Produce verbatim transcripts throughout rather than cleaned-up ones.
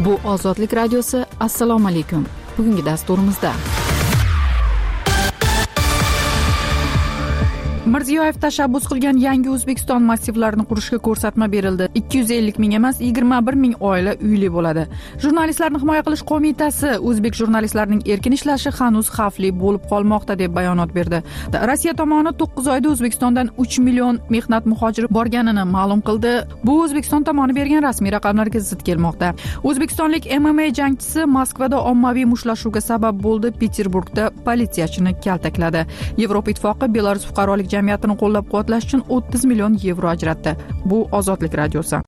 Bu Ozodlik radiosi. Assalomu alaykum. Bugungi dasturimizda Mirziyoyev tashabbus qilgan yangi O'zbekiston massivlarini qurishga ko'rsatma berildi. ikki yuz ellik ming emas, yigirma bir ming oila uyli bo'ladi. Jurnalistlarni himoya qilish qo'mitasi o'zbek jurnalistlarining erkin ishlashi hanuz xavfli bo'lib qolmoqda deb bayonot berdi. Rossiya tomoni to'qqiz oyda O'zbekistondan uch million mehnat muhojiri borganini ma'lum qildi. Bu O'zbekiston tomoni bergan rasmiy raqamlarga zid kelmoqda. O'zbekistonlik M M A jangchisi Moskvada ommaviy mushtlashuvga sabab bo'ldi. Peterburgda politsiyachini kaltakladi. Yevropa Ittifoqi Belarus fuqarolik jamiyatini qo'llab-quvvatlash uchun o'ttiz million yevro ajratdi. Bu Ozodlik radiosi.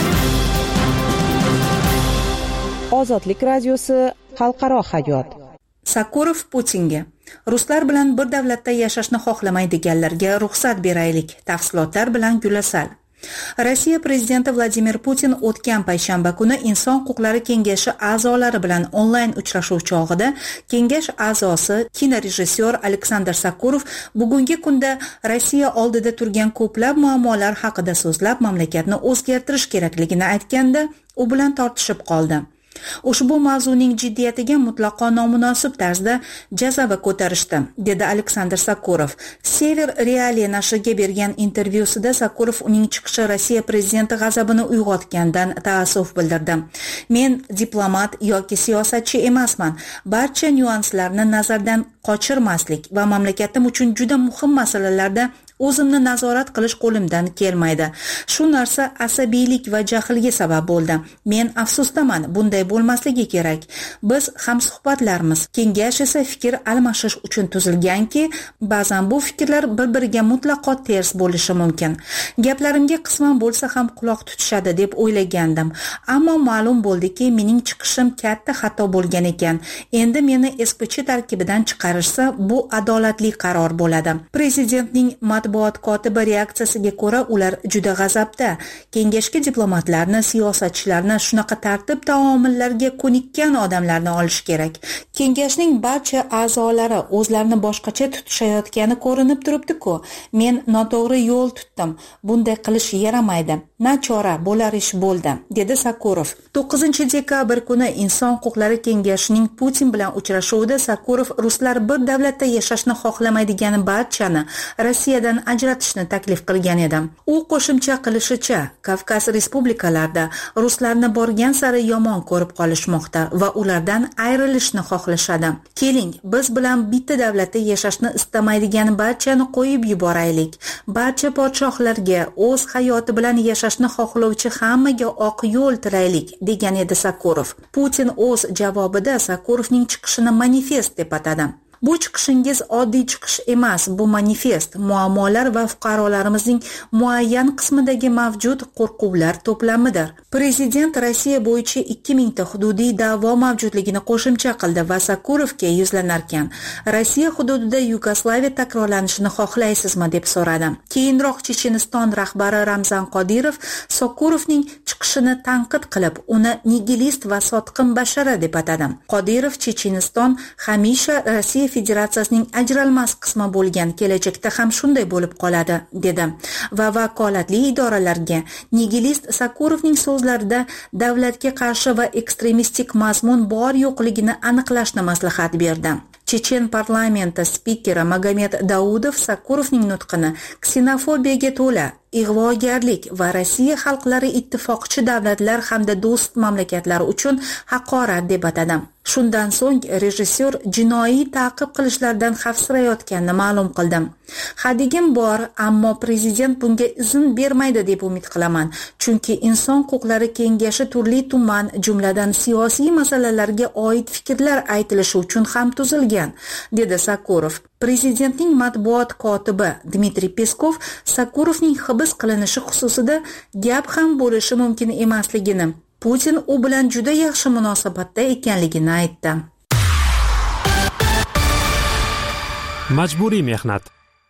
Ozodlik radiosi xalqaro hayot. Sakurov Putinga: ruslar bilan bir davlatda yashashni xohlamaydiganlarga ruxsat beraylik. Tafsilotlar bilan Gulasal. Rossiya prezidenti Vladimir Putin o'tgan payshanba kuni Inson huquqlari kengashi a'zolari bilan onlayn uchrashuv chog'ida kengash a'zosi kinorejissyor Aleksandr Sakurov bugungi kunda Rossiya oldida turgan ko'plab muammolar haqida so'zlab, mamlakatni o'zgartirish kerakligini aytganda, u bilan tortishib qoldi. Ushbu mavzuning jiddiyatiga mutlaqo nomunosib tarzda jazava ko'tarishdi, dedi Aleksandr Sakurov. Sever Realiya nashriga bergan intervyusida Sakurov uning chiqishi Rossiya prezidenti g'azabini uyg'otgandan taassuf bildirdi. Men diplomat yoki siyosatchi emasman. Barcha nyuanslarni nazardan qochirmaslik va mamlakatim uchun juda muhim masalalarda o'zimni nazorat qilish qo'limdan kelmaydi. Shu narsa asabiylik va jahlga sabab bo'ldi. Men afsusdaman, bunday bo'lmasligi kerak. Biz hamsuhbatlarmiz. Kengash esa fikr almashish uchun tuzilganki, ba'zan bu fikrlar bir-biriga mutlaqo ters bo'lishi mumkin. Gaplarimga qisman bo'lsa ham quloq tutishadi deb o'ylagandim. Ammo ma'lum bo'ldiki, mening chiqishim katta xato bo'lgan ekan. Endi meni S P Ch tarkibidan chiqarishsa, bu adolatli qaror bo'ladi. Prezidentning matbuot kotibi reaksiyasiga ko'ra, ular juda g'azabda. Kengashga diplomatlarni, siyosatchilarni, shunaqa tartib taomillarga ko'nikkan odamlarni olish kerak. Kengashning barcha a'zolari o'zlarini boshqacha tutishayotgani ko'rinib turibdi-ku. Men noto'g'ri yo'l tutdim. Bunday qilish yaramaydi. Nachora, bo'lar ish bo'ldi, dedi Sakurov. to'qqizinchi dekabr kuni Inson huquqlari kengashining Putin bilan uchrashuvida Sakurov ruslar bir davlatda yashashni xohlamaydigan barchani Rossiyadan ajratishni taklif qilgan edi. U qo'shimcha qilishicha, Kavkaz respublikalarida ruslarni borgan sari yomon ko'rib qolishmoqda va ulardan ayrilishni xohlashadi. Keling, biz bilan bitta davlatda yashashni istamaydigan barchani qo'yib yuboraylik. Barcha podshohlarga o'z hayoti bilan yashashni xohlovchi hammaga oq yo'l tilaylik, degan edi Sakurov. Putin o'z javobida Sakurovning chiqishini manifest deb atadi. Bu chiqishingiz oddiy chiqish emas, bu manifest, muammolar va fuqarolarimizning muayyan qismidagi mavjud qo'rquvlar to'plamidir. Prezident Rossiya bo'yicha ikki mingta hududiy da'vo mavjudligini qo'shimcha qildi va Sakurovga yuzlanarkan, Rossiya hududida Yugoslaviya takrorlanishini xohlaysizmi deb so'radi. Keyinroq Checheniston rahbari Ramzan Qodirov Sakurovning chiqishini tanqid qilib, uni nigilist va sotqin bashara deb atadi. Qodirov Checheniston hamisha Rossiya Federatsiyasining ajralmas qismi bo'lgan, kelajakda ham shunday bo'lib qoladi, dedi va vakolatli idoralarga nigilist Sakurovning so'zlarida davlatga qarshi va ekstremistik mazmun bor yo'qligini aniqlashni maslahat berdi. Chechen parlamenti spikeri Magomed Daudov Sakurovning nutqini ksenofobiyaga to'la, ig'vogarlik va Rossiya xalqlari ittifoqchi davlatlar hamda do'st mamlakatlar uchun haqorat deb atadi. Shundan so'ng rejissyor jinoiy ta'qib qilishlardan xavfsirayotganini ma'lum qildi. Hadigim bor, ammo prezident bunga izn bermaydi deb umid qilaman, chunki Inson huquqlari kengashi turli tuman, jumladan siyosiy masalalarga oid fikrlar aytilishi uchun ham tuzilgan, dedi Sakurov. Prezidentning matbuot kotibi Dmitriy Peskov Sakurovning hibs qilinishi xususida gap ham bo'lishi mumkin emasligini, Putin u bilan juda yaxshi munosabatda ekanligini aytdi. Majburiy mehnat.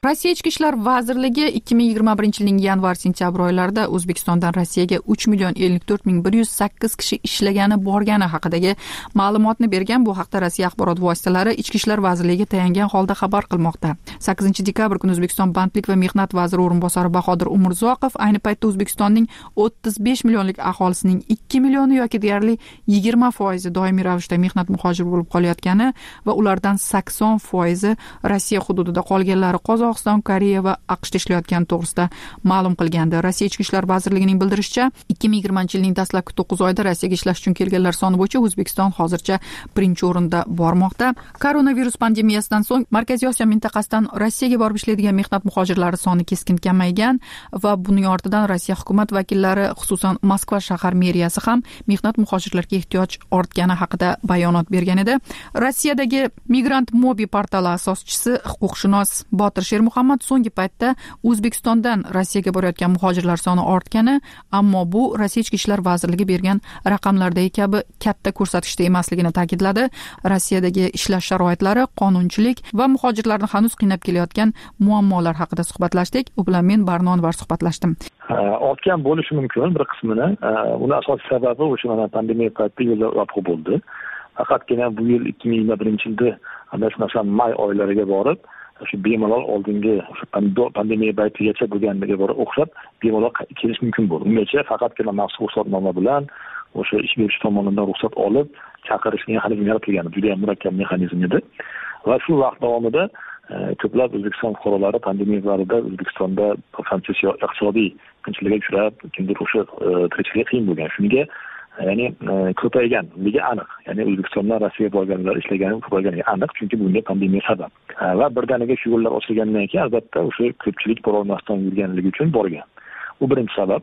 Rossiya ichki ishlar vazirligi ikki ming yigirma birinchi yilning yanvar-sentyabr oylarida O'zbekistondan Rossiyaga uch million ellik to'rt ming bir yuz sakkiz kishi ishlagani borgani haqidagi ma'lumotni bergan. Bu haqda Rossiya axborot vositalari ichki ishlar vazirligiga tayangan holda xabar qilmoqda. sakkizinchi dekabr kuni O'zbekiston bandlik va mehnat vaziri o'rinbosari Bahodir Umurzoqov ayni paytda O'zbekistonning o'ttiz besh millionlik aholisining ikki millioni yoki deyarli yigirma foizi doimiy ravishda mehnat muhojiri bo'lib qolayotgani va ulardan sakson foizi Rossiya hududida qolganlari Qozog'iston, Koreya va AQShda ishlayotgani to'g'risida ma'lum qilgandi. Rossiya ichki ishlar vazirligining bildirishicha, ikki ming yigirmanchi yilning dastlabki to'qqiz oyida Rossiyaga ishlash uchun kelganlar soni bo'yicha O'zbekiston hozircha birinchi o'rinda bormoqda. Koronavirus pandemiyasidan so'ng Markaziy Osiyo mintaqasidan Rossiyaga borib ishlaydigan mehnat muhojirlari soni keskin kamaygan va buning ortidan Rossiya hukumat vakillari, xususan Moskva shahar meriyasi ham mehnat muhojirlarga ehtiyoj ortgani haqida bayonot bergan edi. Rossiyadagi Migrant Mobi portali asoschisi huquqshunos Botir Shermuhammad so'nggi paytda O'zbekistondan Rossiyaga borayotgan muhojirlar soni ortgani, ammo bu Rossiya ichki ishlar vazirligi bergan raqamlardagi kabi katta ko'rsatkichda emasligini ta'kidladi. Rossiyadagi ishlash sharoitlari, qonunchilik va muhojirlarni hanuz qiynab kelayotgan muammolar haqida suhbatlashdik. U bilan men Barno Anvar suhbatlashdim. Ortgan bo'lishi mumkin bir qismini. Uni asosiy sababi o'sha mana pandemiya paytida yo'llar yopiq bo'ldi. Faqatgina bu yil ikki ming yigirma birinchi yilda masalan may oylariga borib shu bemalol oldingi o'sha pandemiya paytigacha bo'lganiga borib o'xshab bemalol kelish mumkin bo'ldi. Ungacha faqatgina maxsus ruxsatnoma bilan o'sha ish beruvchi tomonidan ruxsat olib chaqirish mexanizmi yaratilgan. Juda ham murakkab mexanizm edi. Va shu vaqt davomida ko'plab O'zbekiston fuqarolari pandemiya davrida O'zbekistonda qancha iqtisodiy qiyinchilikka uchrab, kimdir o'sha tirikchiligi qiyin bo'lgan. Shunga ya'ni ko'payganligi aniq. Ya'ni O'zbekistondan Rossiyaga borganlar ishlagani ko'payganiga aniq, chunki bunga pandemiya sabab. Va birdaniga shu yo'llar ochilgandan keyin albatta o'sha ko'pchilik borolmasdan yurganligi uchun borgan. U birinchi sabab.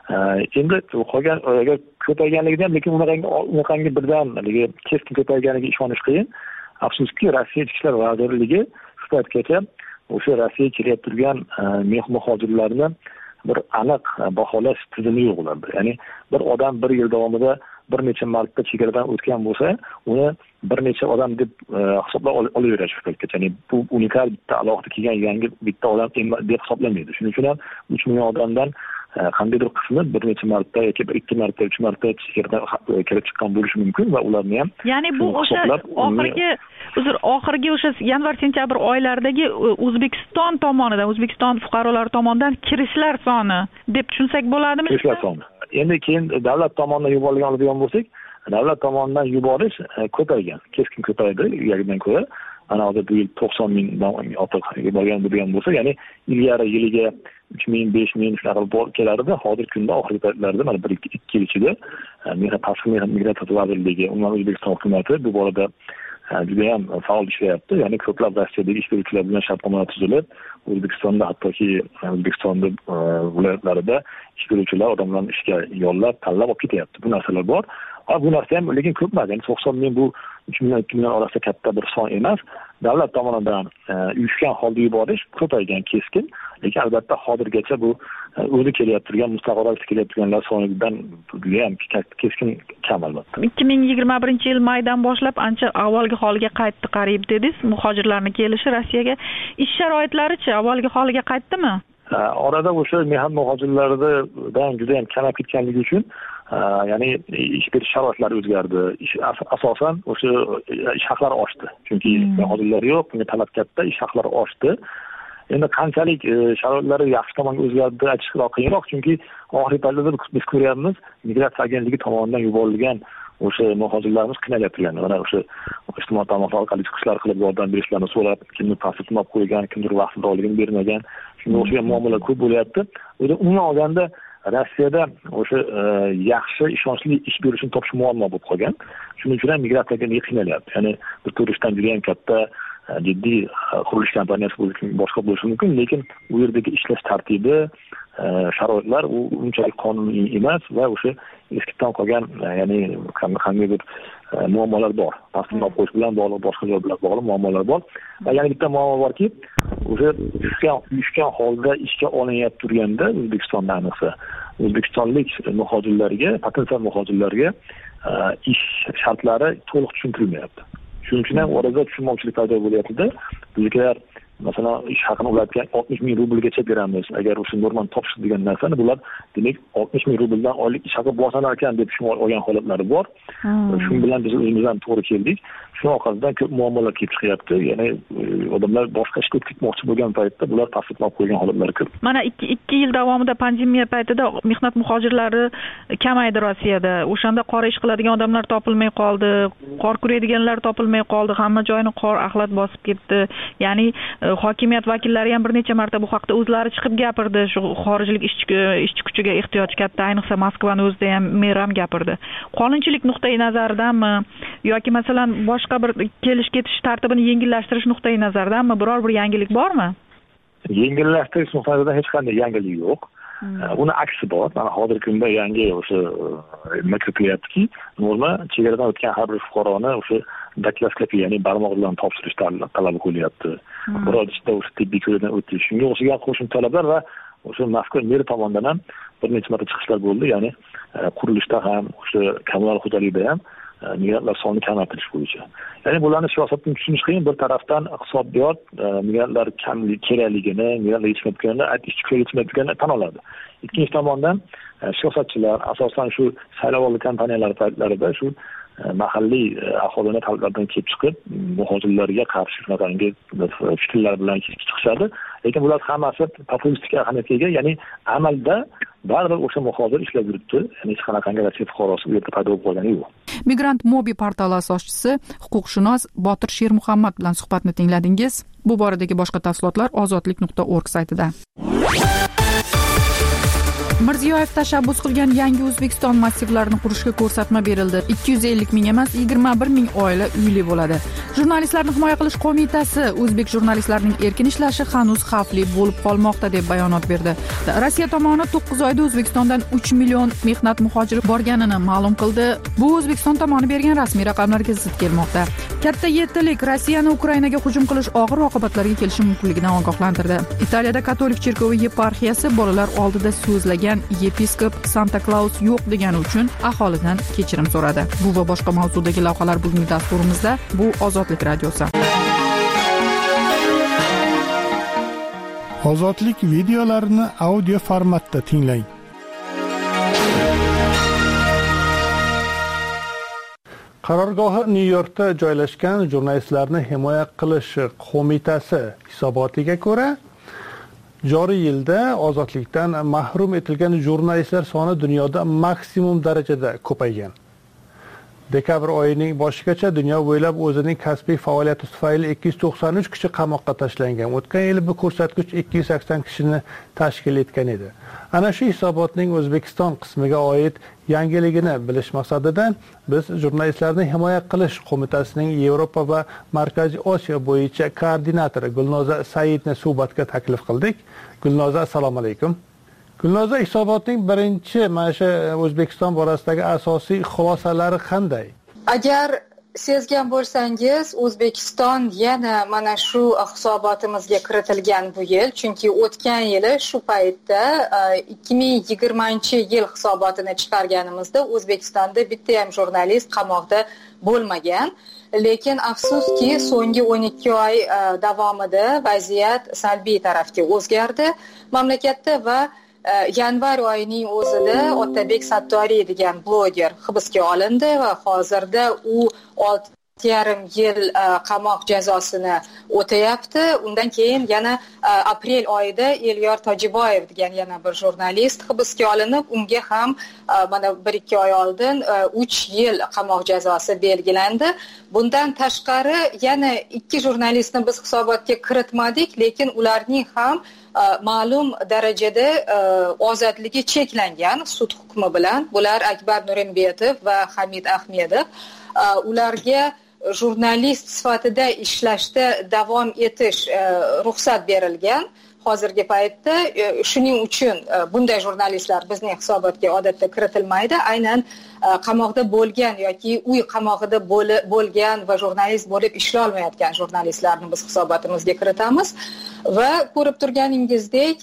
Endi qolgan agar ko'payganligida ham, lekin unaqangi birdan keskin ko'payganiga ishonish qiyin. Afsuski, Rossiya ichki ishlar vazirligi shu paytgacha o'sha Rossiyaga kelayotgan turgan mehnat muhojirlarni bir aniq baholash tizimi yo'q ularda. Ya'ni bir odam bir yil davomida bir necha marta chegaradan o'tgan bo'lsa, uni bir necha odam deb hisoblab olaverish shu paytgacha. Ya'ni bu unikal bitta alohida kelgan yangi bitta odam deb hisoblanmaydi. Shuning uchun ham uch million odamdan qandaydir qismi bir necha marta yoki bir ikki marta, uch marta chegaradan kirib chiqqan bo'lishi mumkin va ularni ham ya'ni bu o'sha oxirgi uzr oxirgi o'sha yanvar-sentyabr oylaridagi O'zbekiston tomonidan, O'zbekiston fuqarolari tomonidan kirishlar soni deb tushunsak bo'ladimi? Kirishlar soni. Endi keyin davlat tomonidan yuborilgan oladigan bo'lsak, davlat tomonidan yuborish ko'paygan, keskin ko'paydi ilgaridan ko'ra. Mana hozir bu yil to'qson mingdan ortiq yuborgan bo'lgan bo'lsa, ya'ni ilgari yiliga uch ming, besh ming shunaqa borib kelardi. Hozir kunda oxirgi paytlarda mana bir ikki yil ichida mehnat tashqi mehnat migratsiya vazirligi, umuman O'zbekiston hukumati bu borada juda ham faol ishlayapti. Ya'ni ko'plab Rossiyadagi ish beruvchilar bilan shartnomalar tuzilib, O'zbekistonda hattoki O'zbekistonda viloyatlarida ish beruvchilar odamlarni ishga yollab, tanlab olib ketyapti. Bu narsalar bor. Bu narsa ham lekin ko'p emas. Ya'ni to'qson ming bu uch million ikki million orasida katta bir son emas. Davlat tomonidan uyushgan holda yuborish ko'paygan keskin. Lekin albatta hozirgacha bu o'zi kelyapti turgan, mustaqil ravishda kelyapti turganlar sonidan juda ham keskin kam albatta. ikki ming yigirma birinchi yil maydan boshlab ancha avvalgi holiga qaytdi qariyb dedingiz. Muhojirlarning kelishi Rossiyaga ish sharoitlari-chi avvalgi holiga qaytdimi? Orada o'sha mehnat muhojirlaridan juda ham kamab ketganligi uchun ya'ni ish berish sharoitlari o'zgardi. Asosan o'sha ish haqlari oshdi. Chunki muhojirlar yo'q, bunga talab katta, ish haqlari oshdi. Endi qanchalik sharoitlari yaxshi tomonga o'zgardi aytish qiyinroq, chunki oxirgi paytlarda biz ko'ryapmiz, migratsiya agentligi tomonidan yuborilgan o'sha muhojirlarimiz qiynalyaptilar. Mana o'sha ijtimoiy tarmoqlar orqali chiqishlar qilib yordam berishlarini so'rab, kimdir pasportini olib qo'ygan, kimdir vaqtidorligini bermagan, shunga o'xshagan muammolar ko'p bo'lyapti. O'zi umuman olganda Rossiyada o'sha yaxshi, ishonchli ish berishni topish muammo bo'lib qolgan. Shuning uchun ham migratsiyaga qiynalyapti. Ya'ni bir turistdan juda ham katta jiddiy qurilish kompaniyasi bo'lishi boshqa bo'lishi mumkin, lekin u yerdagi ishlash tartibi, sharoitlar u unchalik qonuniy emas va o'sha eskidan qolgan, ya'ni qandaydir muammolar bor. Pasportni olib qo'yish bilan bog'liq, boshqa joy bilan bog'liq muammolar bor. Va yana bitta muammo borki, o'sha tushgan, uyushgan holda ishga olinyapti turganda O'zbekistonda ayniqsa o'zbekistonlik muhojirlarga, potensial muhojirlarga ish shartlari to'liq tushuntirilmayapti. Shuning uchun ham orada tushunmovchilik paydo bo'lyapti-da. Bizlar masalan ish haqini ularga oltmish ming rublgacha beramiz agar o'sha normani topishdi degan narsani bular demak oltmish ming rubldan oylik ish haqi boshlanar ekan deb tushunib olgan holatlari bor. Shu bilan biz o'zimizdan to'g'ri keldik. Shu orqasidan ko'p muammolar kelib chiqyapti. Ya'ni odamlar boshqa ishga ketmoqchi bo'lgan paytda bular tasdiqlab qo'ygan holatlari ko'p. Mana ikki ikki yil davomida pandemiya paytida mehnat muhojirlari kamaydi Rossiyada. O'shanda qor ish qiladigan odamlar topilmay qoldi, qor kuraydiganlar topilmay qoldi, hamma joyni qor axlat bosib ketdi. Ya'ni hokimiyat vakillari ham bir necha marta bu haqda o'zlari chiqib gapirdi. Shu xorijlik ishchi ishchi kuchiga ehtiyoj katta, ayniqsa Moskvani o'zida ham mer ham gapirdi. Qonunchilik nuqtai nazaridanmi yoki masalan boshqa bir kelish ketish tartibini yengillashtirish nuqtai nazaridanmi biror bir yangilik bormi? Yengillashtirish nuqtai nazaridan hech qanday yangilik yo'q. Uni aksi bor. Mana hozirgi kunda yangi o'sha nima kirilyaptiki, norma chegaradan o'tgan har bir fuqaroni o'sha dakloskopia, ya'ni barmoq bilan topshirish talabi qo'yilyapti. Bir oy ichida o'sha tibbiy ko'rikdan o'tish, shunga o'xshagan qo'shimchalar va o'sha mazkur mer tomonidan ham bir necha marta chiqishlar bo'ldi. Ya'ni qurilishda ham, o'sha kommunal xo'jalikda ham migrantlar sonini kamaytirish bo'yicha. Ya'ni bularni siyosatdan tushunish qiyin. Bir tarafdan iqtisodiyot migrantlar kamlik kerakligini, migrantlar yetishmayotganini, ishchi kuchi yetishmayotganini tan oladi. Ikkinchi tomondan siyosatchilar asosan shu saylovoldi kompaniyalar paytlarida shu mahalliy aholini talablardan kelib chiqib, muhojirlarga qarshi shunaqangi fikrlar bilan chiqishadi. Lekin bular hammasi populistik ahamiyatga ega, ya'ni amalda baribir o'sha muhojir ishlab yuribdi. Ya'ni hech qanaqangi Rossiya fuqarosi bu yerda paydo bo'lib qolgani yo'q. Migrant Mobi portali asoschisi, huquqshunos Botir Shermuhammad bilan suhbatni tingladingiz. Bu boradagi boshqa tafsilotlar ozodlik nuqta org saytida. Mirziyoyev tashabbus qilgan yangi O'zbekiston massivlarini qurishga ko'rsatma berildi. ikki yuz ellik ming emas, yigirma bir ming oila uyli bo'ladi. Jurnalistlarni himoya qilish qo'mitasi o'zbek jurnalistlarining erkin ishlashi hanuz xavfli bo'lib qolmoqda deb bayonot berdi. Rossiya tomoni to'qqiz oyda O'zbekistondan uch million mehnat muhojiri borganini ma'lum qildi. Bu O'zbekiston tomoni bergan rasmiy raqamlarga zid kelmoqda. Katta yettilik Rossiyani Ukrainaga hujum qilish og'ir oqibatlarga kelishi mumkinligidan ogohlantirdi. Italiyada katolik cherkovi yeparxiyasi bolalar oldida so'zlagan yepiskop Santa Claus yo'q degani uchun aholidan kechirim so'radi. Bu va boshqa mavzudagi lavhalar bugungi dasturimizda. Bu Ozodlik radiosi. Ozodlik videolarini audio formatda tinglang. Qarorgohi Nyu-Yorkda joylashgan jurnalistlarni himoya qilish qo'mitasi hisobotiga ko'ra, joriy yilda ozodlikdan mahrum etilgan jurnalistlar soni dunyoda maksimum darajada ko'paygan. Dekabr oyining boshigacha dunyo bo'ylab o'zining kasbiy faoliyati tufayli ikki yuz to'qson uch kishi qamoqqa tashlangan. O'tgan yil bu ko'rsatkich ikki yuz sakson kishini tashkil etgan edi. Ana shu hisobotning O'zbekiston qismiga oid yangiligini bilish maqsadidan biz jurnalistlarni himoya qilish qo'mitasining Yevropa va Markaziy Osiyo bo'yicha koordinatori Gulnoza Saidni suhbatga taklif qildik. Gulnoza, assalomu alaykum. Gulnoza, hisobotning birinchi mana shu O'zbekiston borasidagi asosiy xulosalari qanday? Agar sezgan bo'lsangiz, O'zbekiston yana mana shu hisobotimizga kiritilgan bu yil, chunki o'tgan yili shu paytda ikki ming yigirmanchi yil hisobotini chiqarganimizda O'zbekistonda bitta ham jurnalist qamoqda bo'lmagan. Lekin afsuski so'nggi o'n ikki oy davomida vaziyat salbiy tarafga o'zgardi mamlakatda va yanvar oyining o'zida Otabek Sattoriy degan bloger hibsga olindi va hozirda u olti yarim yil qamoq jazosini o'tayapti. Undan keyin yana aprel oyida Elyor Tojiboyev degan yana bir jurnalist hibsga olinib, unga ham mana bir ikki oy oldin uch yil qamoq jazosi belgilandi. Bundan tashqari yana ikki jurnalistni biz hisobotga kiritmadik, lekin ularning ham ma'lum darajada ozodligi cheklangan sud hukmi bilan. Bular Akbar Nurimbetov va Hamid Ahmedov. Ularga jurnalist sifatida ishlashda davom etish ruxsat berilgan. Hozirgi paytda shuning uchun bunday jurnalistlar bizning hisobotga odatda kiritilmaydi. Aynan qamoqda bo'lgan yoki uy qamoqida bo'lgan va jurnalist bo'lib ishlay olmayotgan jurnalistlarni biz hisobotimizga kiritamiz. Va ko'rib turganingizdek,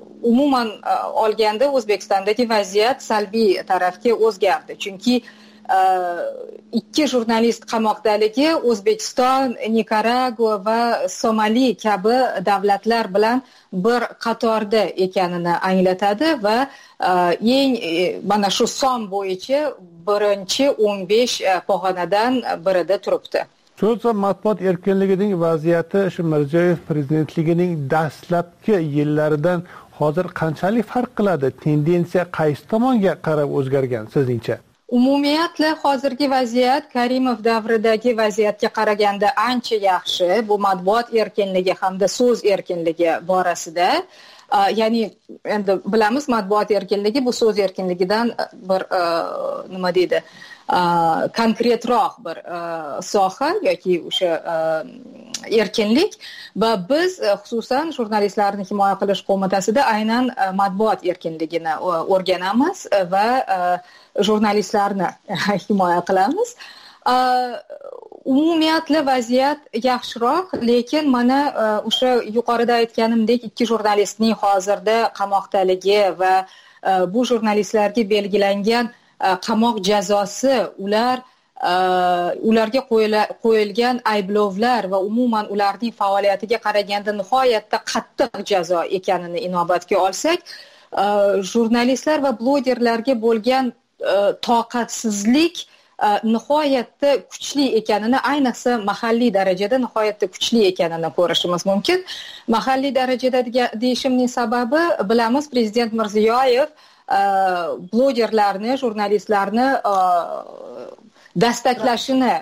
umuman olganda O'zbekistondagi vaziyat salbiy tarafga o'zgardi. Chunki ikki jurnalist qamoqdaligi O'zbekiston, Nikaragua va Somali kabi davlatlar bilan bir qatorda ekanini anglatadi va eng mana shu son bo'yicha birinchi o'n besh pog'onadan birida turibdi. So'z va matbuot erkinligining vaziyati shu Mirziyoyev prezidentligining dastlabki yillaridan hozir qanchalik farq qiladi? Tendensiya qaysi tomonga qarab o'zgargan sizningcha? Umumiyatla hozirgi vaziyat Karimov davridagi vaziyatga qaraganda ancha yaxshi. Bu matbuot erkinligi hamda so'z erkinligi borasida. Ya'ni endi bilamiz, matbuot erkinligi bu so'z erkinligidan bir nima deydi? konkretroq bir soha yoki o'sha erkinlik va biz xususan jurnalistlarni himoya qilish qo'mitasida aynan matbuot erkinligini o'rganamiz va jurnalistlarni himoya qilamiz. Umumiyatla vaziyat yaxshiroq, lekin mana o'sha yuqorida aytganimdek ikki jurnalistning hozirda qamoqdaligi va bu jurnalistlarga belgilangan qamoq jazosi, ular ularga qo'yilgan ayblovlar va umuman ularning faoliyatiga qaraganda nihoyatda qattiq jazo ekanini inobatga olsak, jurnalistlar va blogerlarga bo'lgan toqatsizlik nihoyatda kuchli ekanini, ayniqsa mahalliy darajada nihoyatda kuchli ekanini ko'rishimiz mumkin. Mahalliy darajada deyishimning sababi, bilamiz, prezident Mirziyoyev blogerlarni, jurnalistlarni dastaklashini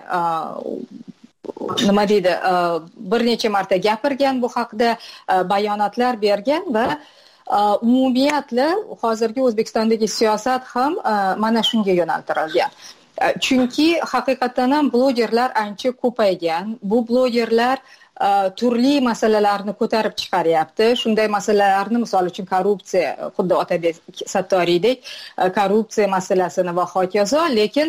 nima deydi, bir necha marta gapirgan, bu haqda bayonotlar bergan va umumiyatla hozirgi O'zbekistondagi siyosat ham mana shunga yo'naltirilgan. Chunki haqiqatan ham blogerlar ancha ko'paygan. Bu blogerlar turli masalalarni ko'tarib chiqaryapti. Shunday masalalarni, misol uchun korrupsiya, xuddi Otabek Sattoriydek korrupsiya masalasini va hokazo, lekin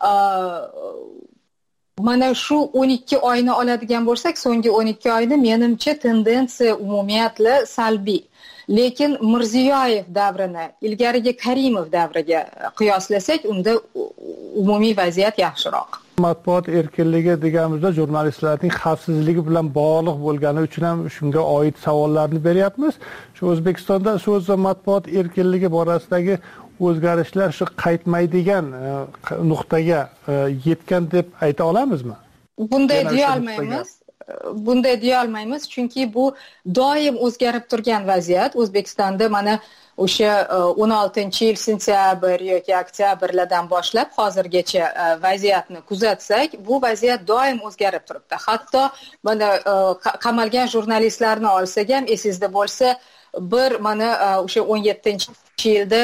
mana shu o'n ikki oyni oladigan bo'lsak, so'nggi o'n ikki oyni menimcha tendensiya umumiyatla salbiy. Lekin Mirziyoyev davrini ilgarigi Karimov davriga qiyoslasak, unda umumiy vaziyat yaxshiroq. Matbuot erkinligi deganimizda jurnalistlarning xavfsizligi bilan bog'liq bo'lgani uchun ham shunga oid savollarni beryapmiz. Shu O'zbekistonda so'z va matbuot erkinligi borasidagi o'zgarishlar shu qaytmaydigan nuqtaga yetgan deb ayta olamizmi? Bunday deya olmaymiz. Bunday deya olmaymiz, chunki bu doim o'zgarib turgan vaziyat. O'zbekistonda mana o'sha o'n oltinchi yil sentyabr yoki oktyabrlardan boshlab hozirgacha vaziyatni kuzatsak, bu vaziyat doim o'zgarib turibdi. Hatto mana qamalgan jurnalistlarni olsak ham, esingizda bo'lsa, bir mana o'sha o'n yettinchi yilda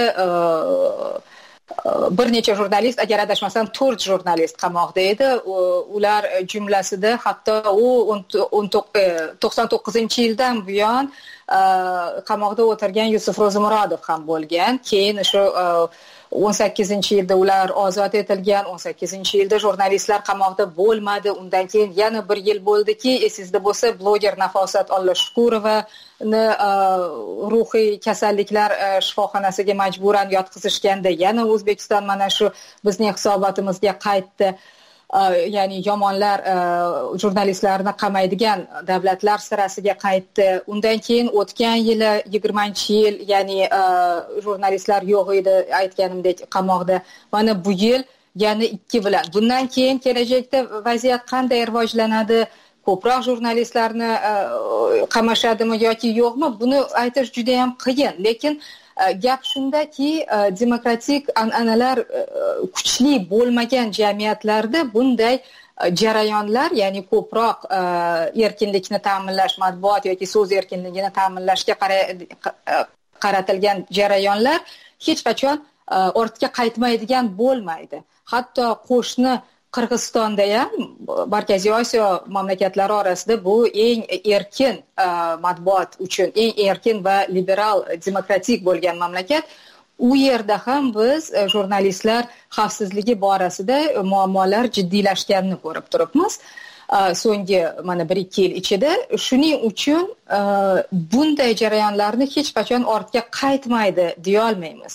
bir necha jurnalist, agar adashmasam to'rt jurnalist qamoqda edi. Ular jumlasida hatto u to'qson to'qqizinchi yildan buyon qamoqda o'tirgan Yusuf Ro'zimurodov ham bo'lgan. Keyin shu o'n sakkizinchi yilda ular ozod etilgan. o'n sakkizinchi yilda jurnalistlar qamoqda bo'lmadi. Undan keyin yana bir yil bo'ldiki, esingizda bo'lsa, bloger Nafosat Olloshkurovani ruhiy kasalliklar shifoxonasiga majburan yotqizishganda yana O'zbekiston mana shu bizning hisobotimizga qaytdi. Ya'ni yomonlar jurnalistlarni qamaydigan davlatlar sirasiga qaytdi. Undan keyin o'tgan yili yigirmanchi yil, ya'ni jurnalistlar yo'q edi, aytganimdek qamoqda. Mana bu yil yana ikki bilan. Bundan keyin kelajakda vaziyat qanday rivojlanadi? Ko'proq jurnalistlarni qamashadimi yoki yo'qmi? Buni aytish juda ham qiyin. Lekin gap shundaki, demokratik an'analar kuchli bo'lmagan jamiyatlarda bunday jarayonlar, ya'ni ko'proq erkinlikni ta'minlash, matbuot yoki so'z erkinligini ta'minlashga qaratilgan jarayonlar hech qachon ortga qaytmaydigan bo'lmaydi. Hatto qo'shni Qirg'izistonda ham Markaziy Osiyo mamlakatlari orasida bu eng erkin matbuot uchun eng erkin va liberal demokratik bo'lgan mamlakat. U yerda ham biz jurnalistlar xavfsizligi borasida muammolar jiddiylashganini ko'rib turibmiz. So'nggi mana bir ikki yil ichida. Shuning uchun bunday jarayonlarni hech qachon ortga qaytmaydi deya olmaymiz.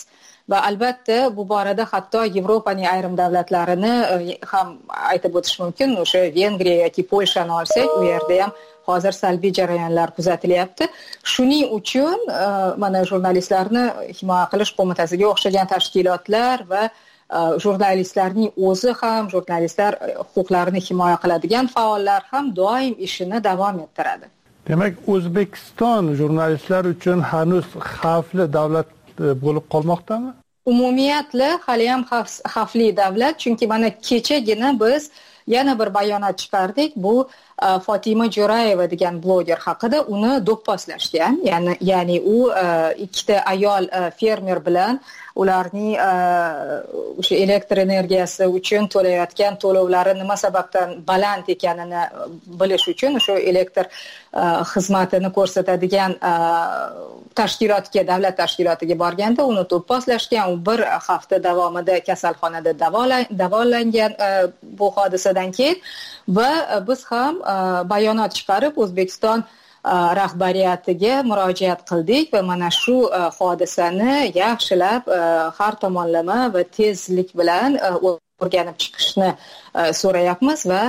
va albatta bu borada hatto Yevropaning ayrim davlatlarini ham aytib o'tish mumkin. O'sha Vengriya yoki Polshani olsak, u yerda ham hozir salbiy jarayonlar kuzatilyapti. Shuning uchun mana jurnalistlarni himoya qilish qo'mitasiga o'xshagan tashkilotlar va jurnalistlarning o'zi ham, jurnalistlar huquqlarini himoya qiladigan faollar ham doim ishini davom ettiradi. Demak, O'zbekiston jurnalistlar uchun hanuz xavfli davlat bo'lib qolmoqdami? Umumiyatla hali ham xavfli davlat, chunki mana kechagina biz yana bir bayonot chiqardik. Bu Fotima Jo'rayeva degan bloger haqida. Uni do'pposlashgan. Ya'ni ya'ni u ikkita ayol fermer bilan ularning o'sha elektr energiyasi uchun to'layotgan to'lovlari nima sababdan baland ekanini bilish uchun o'sha elektr xizmatini ko'rsatadigan tashkilotga, davlat tashkilotiga borganda uni do'pposlashgan. U bir hafta davomida kasalxonada davolangan bu hodisadan keyin va biz ham bayonot chiqarib O'zbekiston rahbariyatiga murojaat qildik va mana shu hodisani yaxshilab har tomonlama va tezlik bilan o'rganib chiqishni so'rayapmiz va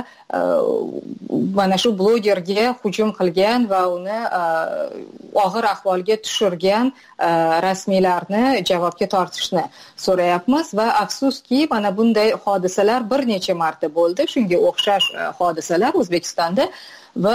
mana shu blogerga hujum qilgan va uni og'ir ahvolga tushirgan rasmiylarni javobga tortishni so'rayapmiz va afsuski mana bunday hodisalar bir necha marta bo'ldi. Shunga o'xshash hodisalar O'zbekistonda va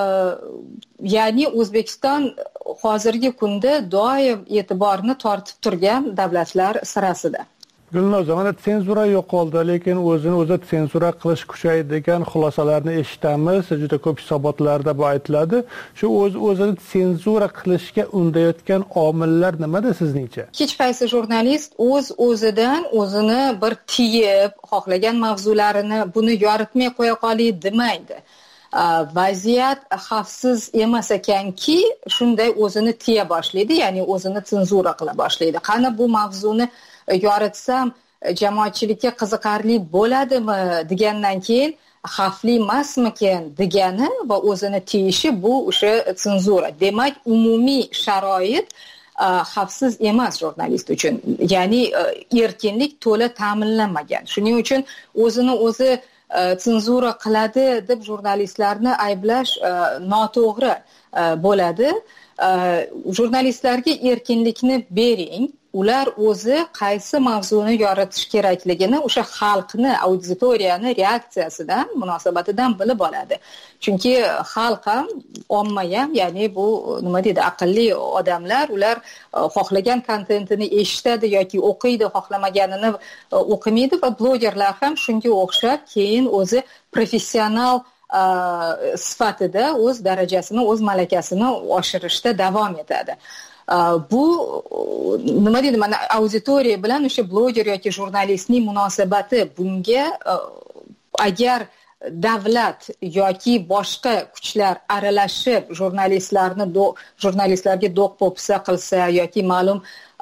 ya'ni O'zbekiston hozirgi kunda doim e'tiborni tortib turgan davlatlar sirasida. Gulnoza, mana senzura yo'qoldi, lekin o'zini o'zi senzura qilish kuchaydi degan xulosalarni eshitamiz. Juda ko'p hisobotlarda bu aytiladi. Shu o'z o'zini senzura qilishga undayotgan omillar nimada sizningcha? Hech qaysi jurnalist o'z o'zidan o'zini bir tiyib, xohlagan mavzularini buni yoritmay qo'ya qolay demaydi. Vaziyat xavfsiz emas ekanki, shunday o'zini tiya boshlaydi, ya'ni o'zini senzura qila boshlaydi. Qani bu mavzuni yoritsam jamoatchilikka qiziqarli bo'ladimi degandan keyin xavfli emasmikan degani va o'zini tiyishi bu o'sha senzura. Demak, umumiy sharoit xavfsiz emas jurnalist uchun. Ya'ni erkinlik to'la ta'minlanmagan. Shuning uchun o'zini o'zi senzura qiladi deb jurnalistlarni ayblash noto'g'ri bo'ladi. Jurnalistlarga erkinlikni bering. Ular o'zi qaysi mavzuni yoritish kerakligini o'sha xalqni, auditoriyani reaksiyasidan, munosabatidan bilib oladi. Chunki xalq ham, omma ham, ya'ni bu nima deydi, aqlli odamlar, ular xohlagan kontentini eshitadi yoki o'qiydi, xohlamaganini o'qimaydi va blogerlar ham shunga o'xshab keyin o'zi professional sifatida o'z darajasini, o'z malakasini oshirishda davom etadi. Bu nima deydi, mana auditoriya bilan o'sha bloger yoki jurnalistning munosabati, bunga agar davlat yoki boshqa kuchlar aralashib jurnalistlarni jurnalistlarga do'q po'pisa qilsa yoki ma'lum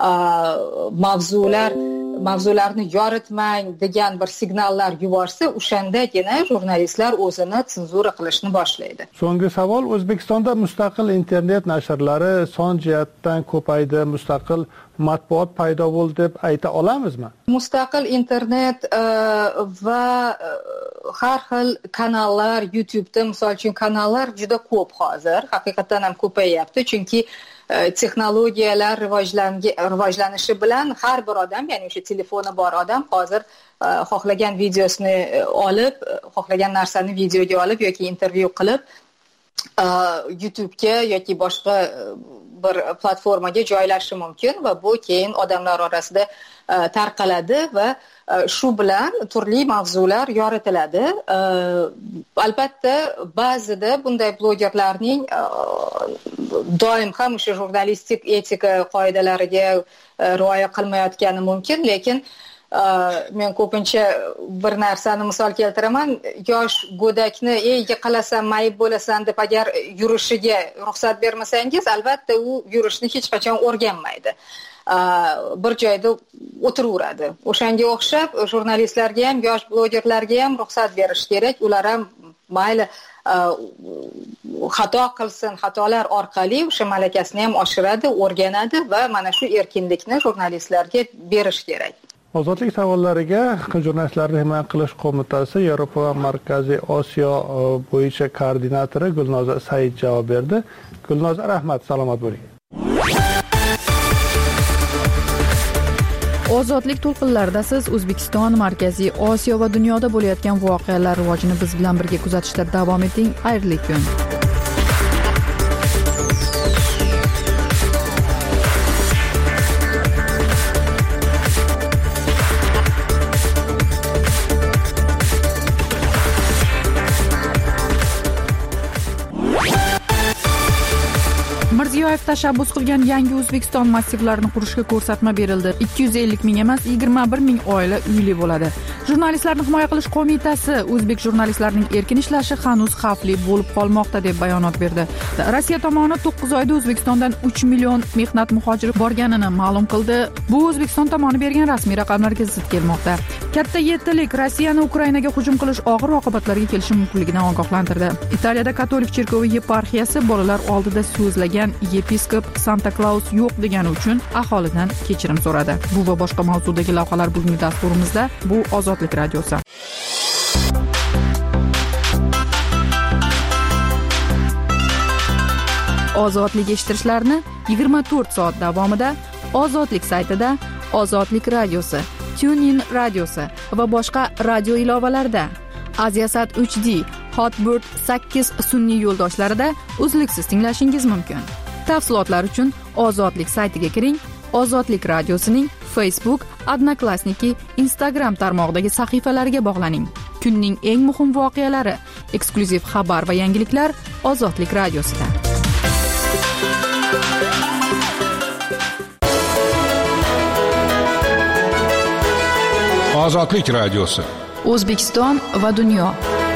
mavzular mavzularni yoritmang degan bir signallar yuborsa, o'shandagina jurnalistlar o'zini senzura qilishni boshlaydi. So'nggi savol, O'zbekistonda mustaqil internet nashrlari son jihatdan ko'paydi, mustaqil matbuot paydo bo'ldi deb ayta olamizmi? Mustaqil internet va har xil kanallar, YouTube'da misol uchun kanallar juda ko'p hozir, haqiqatan ham ko'payyapti, chunki texnologiyalar rivojlanishi bilan har bir odam, ya'ni o'sha telefoni bor odam hozir xohlagan videosini olib, xohlagan narsani videoga olib yoki intervyu qilib YouTube'ga yoki boshqa bir platformaga joylashi mumkin va bu keyin odamlar orasida tarqaladi va shu bilan turli mavzular yoritiladi. Albatta, ba'zida bunday blogerlarning doim ham o'sha jurnalistik etika qoidalariga rioya qilmayotgani mumkin, lekin men ko'pincha bir narsani misol keltiraman. Yosh go'dakni ey yiqilasan, mayib bo'lasan deb agar yurishiga ruxsat bermasangiz, albatta u yurishni hech qachon o'rganmaydi. Bir joyda o'tiraveradi. O'shanga o'xshab jurnalistlarga ham, yosh blogerlarga ham ruxsat berish kerak. Ular ham mayli xato qilsin, xatolar orqali o'sha malakasini ham oshiradi, o'rganadi va mana shu erkinlikni jurnalistlarga berish kerak. Ozodlik savollariga Jurnalistlarni himoya qilish qo'mitasi Yevropa va Markaziy Osiyo bo'yicha koordinatori Gulnoza Said javob berdi. Gulnoza, rahmat, salomat bo'ling. Ozodlik to'lqinlarida siz O'zbekiston, Markaziy Osiyo va dunyoda bo'layotgan voqealar rivojini biz bilan birga kuzatishda davom eting. Xayrli kun. Mirziyoyev tashabbus qilgan yangi O'zbekiston massivlarini qurishga ko'rsatma berildi. ikki yuz ellik ming emas, yigirma bir ming oila uyli bo'ladi. Jurnalistlarni himoya qilish qo'mitasi o'zbek jurnalistlarining erkin ishlashi hanuz xavfli bo'lib qolmoqda deb bayonot berdi. Rossiya tomoni to'qqiz oyda O'zbekistondan uch million mehnat muhojiri borganini ma'lum qildi. Bu O'zbekiston tomoni bergan rasmiy raqamlarga zid kelmoqda. Katta yettilik Rossiyani Ukrainaga hujum qilish og'ir oqibatlarga kelishi mumkinligidan ogohlantirdi. Italiyada katolik cherkovi yeparxiyasi bolalar oldida so'zlagan yepiskop Santa Claus yo'q degani uchun aholidan kechirim so'radi. Bu va boshqa mavzudagi lavhalar bugungi dasturimizda. Bu Ozodlik radiosi. Ozodlik eshittirishlarni yigirma to'rt soat davomida Ozodlik saytida, Ozodlik radiosi, TuneIn radiosi va boshqa radio ilovalarida, Aziasat uch D, Hotbird sakkiz sun'iy yo'ldoshlarida uzluksiz tinglashingiz mumkin. Tafsilotlar uchun Ozodlik saytiga kiring. Ozodlik radiosining Facebook, Odnoklassniki, Instagram tarmog'idagi sahifalariga bog'laning. Kunning eng muhim voqealari, eksklyuziv xabar va yangiliklar Ozodlik radiosida. Ozodlik radiosi. O'zbekiston va dunyo.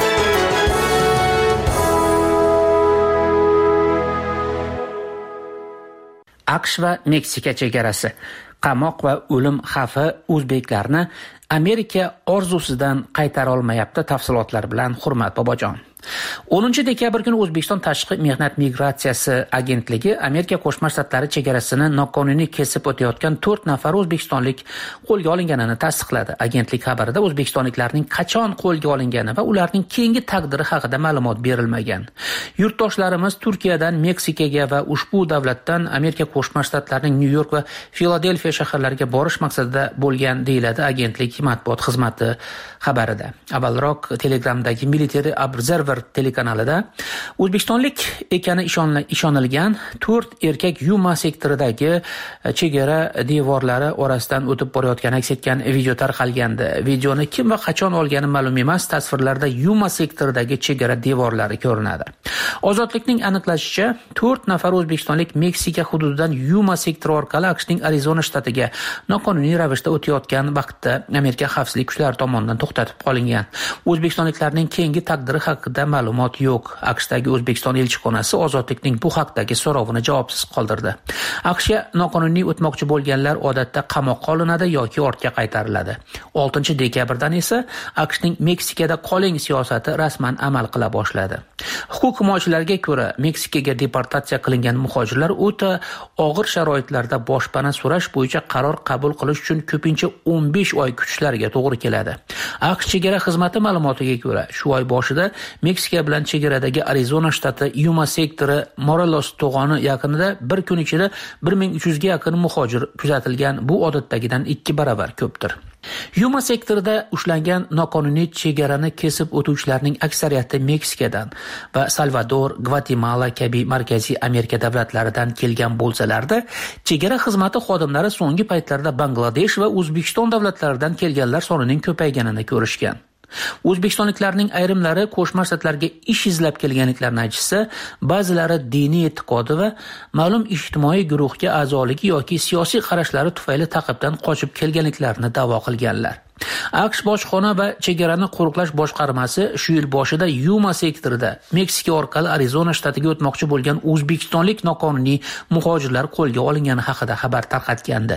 AQSh va Meksika chegarasi. Qamoq va o'lim xavfi o'zbeklarni Amerika orzusidan qaytara olmayapti. Tafsilotlar bilan Hurmat Bobojon. o'ninchi dekabr kuni O'zbekiston Tashqi mehnat migratsiyasi agentligi Amerika Qo'shma Shtatlari chegarasini noqonuniy kesib o'tayotgan to'rt nafar o'zbekistonlik qo'lga olinganini tasdiqladi. Agentlik xabarida o'zbekistonliklarning qachon qo'lga olingani va ularning keyingi taqdiri haqida ma'lumot berilmagan. Yurtdoshlarimiz Turkiyadan Meksikaga va ushbu davlatdan Amerika Qo'shma Shtatlarining Nyu-York va Filadelfiya shaharlariga borish maqsadida bo'lgan, deyiladi agentlik matbuot xizmati xabarida. Avvalroq Telegramdagi Military Observer telekanalida O'zbekistonlik ekani ishonilgan to'rt erkak Yuma sektoridagi chegara devorlari orasidan o'tib borayotgani aks etgan video tarqalgandi. Videoni kim va qachon olgani ma'lum emas. Tasvirlarda Yuma sektoridagi chegara devorlari ko'rinadi. Ozodlikning aniqlashicha, to'rt nafar o'zbekistonlik Meksika hududidan Yuma sektori orqali AQShning Arizona shtatiga noqonuniy ravishda o'tayotgan vaqtda Amerika xavfsizlik kuchlari tomonidan to'xtatib qolingan. O'zbekistonliklarning keyingi taqdiri haqida ma'lumot yo'q. AQShdagi O'zbekiston elchixonasi Ozodlikning bu haqdagi so'rovini javobsiz qoldirdi. AQShga noqonuniy o'tmoqchi bo'lganlar odatda qamoqqa olinadi yoki ortga qaytariladi. oltinchi dekabrdan esa AQShning Meksikada qoling siyosati rasman amal qila boshladi. Huquq himoyachilarga ko'ra, Meksikaga deportatsiya qilingan muhojirlar o'ta og'ir sharoitlarda boshpana so'rash bo'yicha qaror qabul qilish uchun ko'pincha o'n besh oy kutishlariga to'g'ri keladi. AQSh chegara xizmati ma'lumotiga ko'ra, shu oy boshida Meksika bilan chegaradagi Arizona shtati Yuma sektori Morelos to'g'oni yaqinida bir kun ichida bir ming uch yuz ga yaqin muhojir kuzatilgan. Bu odatdagidan ikki baravar ko'pdir. Yuma sektorida ushlangan noqonuniy chegarani kesib o'tuvchilarning aksariyati Meksikadan va Salvador, Gvatemala kabi Markaziy Amerika davlatlaridan kelgan bo'lsalarda, chegara xizmati xodimlari so'nggi paytlarda Bangladesh va O'zbekiston davlatlaridan kelganlar sonining ko'payganini ko'rishgan. O'zbekistonliklarning ayrimlari Qo'shma Shtatlarga ish izlab kelganliklarini aytishsa, ba'zilari diniy e'tiqodi va ma'lum ijtimoiy guruhga a'zoligi yoki siyosiy qarashlari tufayli ta'qibdan qochib kelganliklarini da'vo qilganlar. AQSh bojxona va chegarani qo'riqlash boshqarmasi shu yil boshida Yuma sektorida Meksika orqali Arizona shtatiga o'tmoqchi bo'lgan o'zbekistonlik noqonuniy muhojirlar qo'lga olingani haqida xabar tarqatgandi.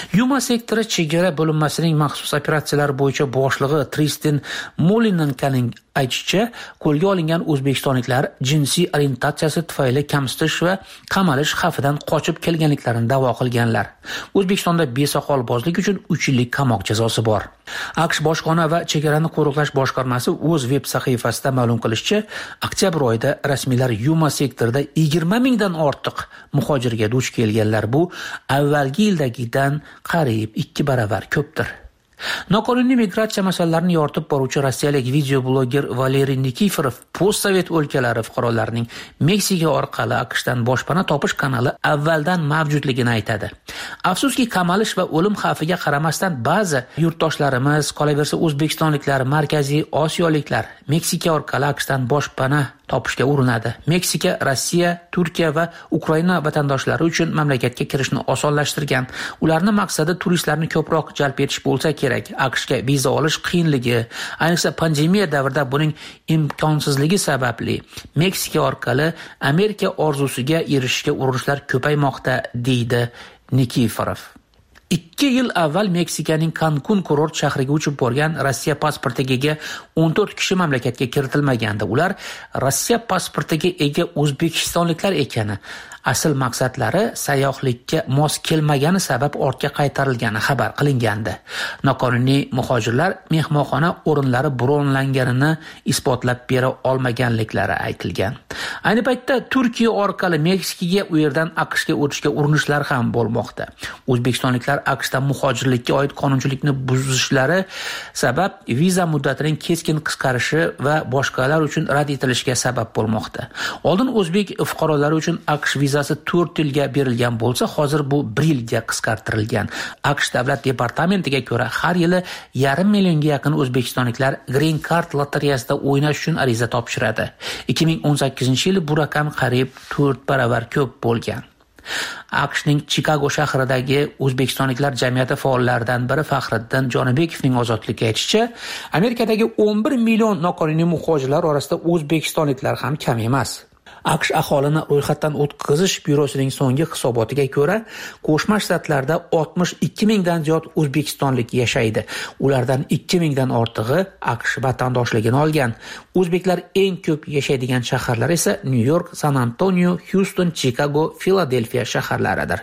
Yuma sektori chegara bo'linmasining maxsus operatsiyalar bo'yicha boshlig'i Tristan Molinenkoning aytishicha, qo'lga olingan o'zbekistonliklar jinsiy orientatsiyasi tufayli kamsitish va qamalish xavfidan qochib kelganliklarini da'vo qilganlar. O'zbekistonda besoqolbozlik uchun uch yillik qamoq jazosi bor. AQSh bojxona va chegarani qo'riqlash boshqarmasi o'z veb sahifasida ma'lum qilishicha, oktyabr oyida rasmiylar Yuma sektorida yigirma mingdan ortiq muhojirga duch kelganlar. Bu avvalgi yildagidan qariyb ikki baravar ko'pdir. Noqonuniy migratsiya masalalarini yoritib boruvchi rossiyalik videobloger Valeriy Nikiforov postsovet o'lkalari fuqarolarining Meksika orqali AQShdan boshpana topish kanali avvaldan mavjudligini aytadi. Afsuski, qamalish va o'lim xavfiga qaramasdan ba'zi yurtdoshlarimiz, qolaversa o'zbekistonliklar, markaziy osiyoliklar Meksika orqali AQShdan boshpana topishga urinadi. Meksika, Rossiya, Turkiya va Ukraina vatandoshlari uchun mamlakatga kirishni osonlashtirgan. Ularning maqsadi turistlarni ko'proq jalb etish bo'lsa kerak. AQShga viza olish qiyinligi, ayniqsa pandemiya davrida buning imkonsizligi sababli Meksika orqali Amerika orzusiga erishishga urinishlar ko'paymoqda, deydi Nikiforov. ikki yil avval Meksikaning Cancun kurort shahriga uchib borgan Rossiya pasportiga ega o'n to'rt kishi mamlakatga kiritilmagandi. Ular Rossiya pasportiga ega o'zbekistonliklar ekani, asl maqsadlari sayyohlikka mos kelmagani sabab ortga qaytarilgani xabar qilingandi. Noqonuniy muhojirlar mehmonxona o'rinlari bronlanganini isbotlab bera olmaganliklari aytilgan. Ayni paytda Turkiya orqali Meksikaga, u yerdan AQShga o'tishga urinishlar ham bo'lmoqda. O'zbekistonliklar AQShda muhojirlikka oid qonunchilikni buzishlari sabab viza muddatining keskin qisqarishi va boshqalar uchun rad etilishiga sabab bo'lmoqda. Oldin o'zbek fuqarolari uchun AQSh vizasi to'rt yilga berilgan bo'lsa, hozir bu bir yilga qisqartirilgan. AQSh davlat departamentiga ko'ra, har yili yarim millionga yaqin o'zbekistonliklar Green Card lotereyasida o'ynash uchun ariza topshiradi. ikki ming o'n sakkizinchi yili bu raqam qariyb to'rt baravar ko'p bo'lgan. AQShning Chikago shahridagi o'zbekistonliklar jamiyati faollaridan biri Faxriddin Jonibekovning ozodlikka aytishicha, Amerikadagi o'n bir million noqonuniy muhojirlar orasida o'zbekistonliklar ham kam emas. AQSh aholini ro'yxatdan o'tkazish byurosining so'nggi hisobotiga ko'ra, Qo'shma Shtatlarda oltmish ikki mingdan ziyod o'zbekistonlik yashaydi. Ulardan ikki mingdan ortig'i AQSh vatandoshligini olgan. O'zbeklar eng ko'p yashaydigan shaharlar esa Nyu-York, San-Antonio, Houston, Chicago, Filadelfiya shaharlaridir.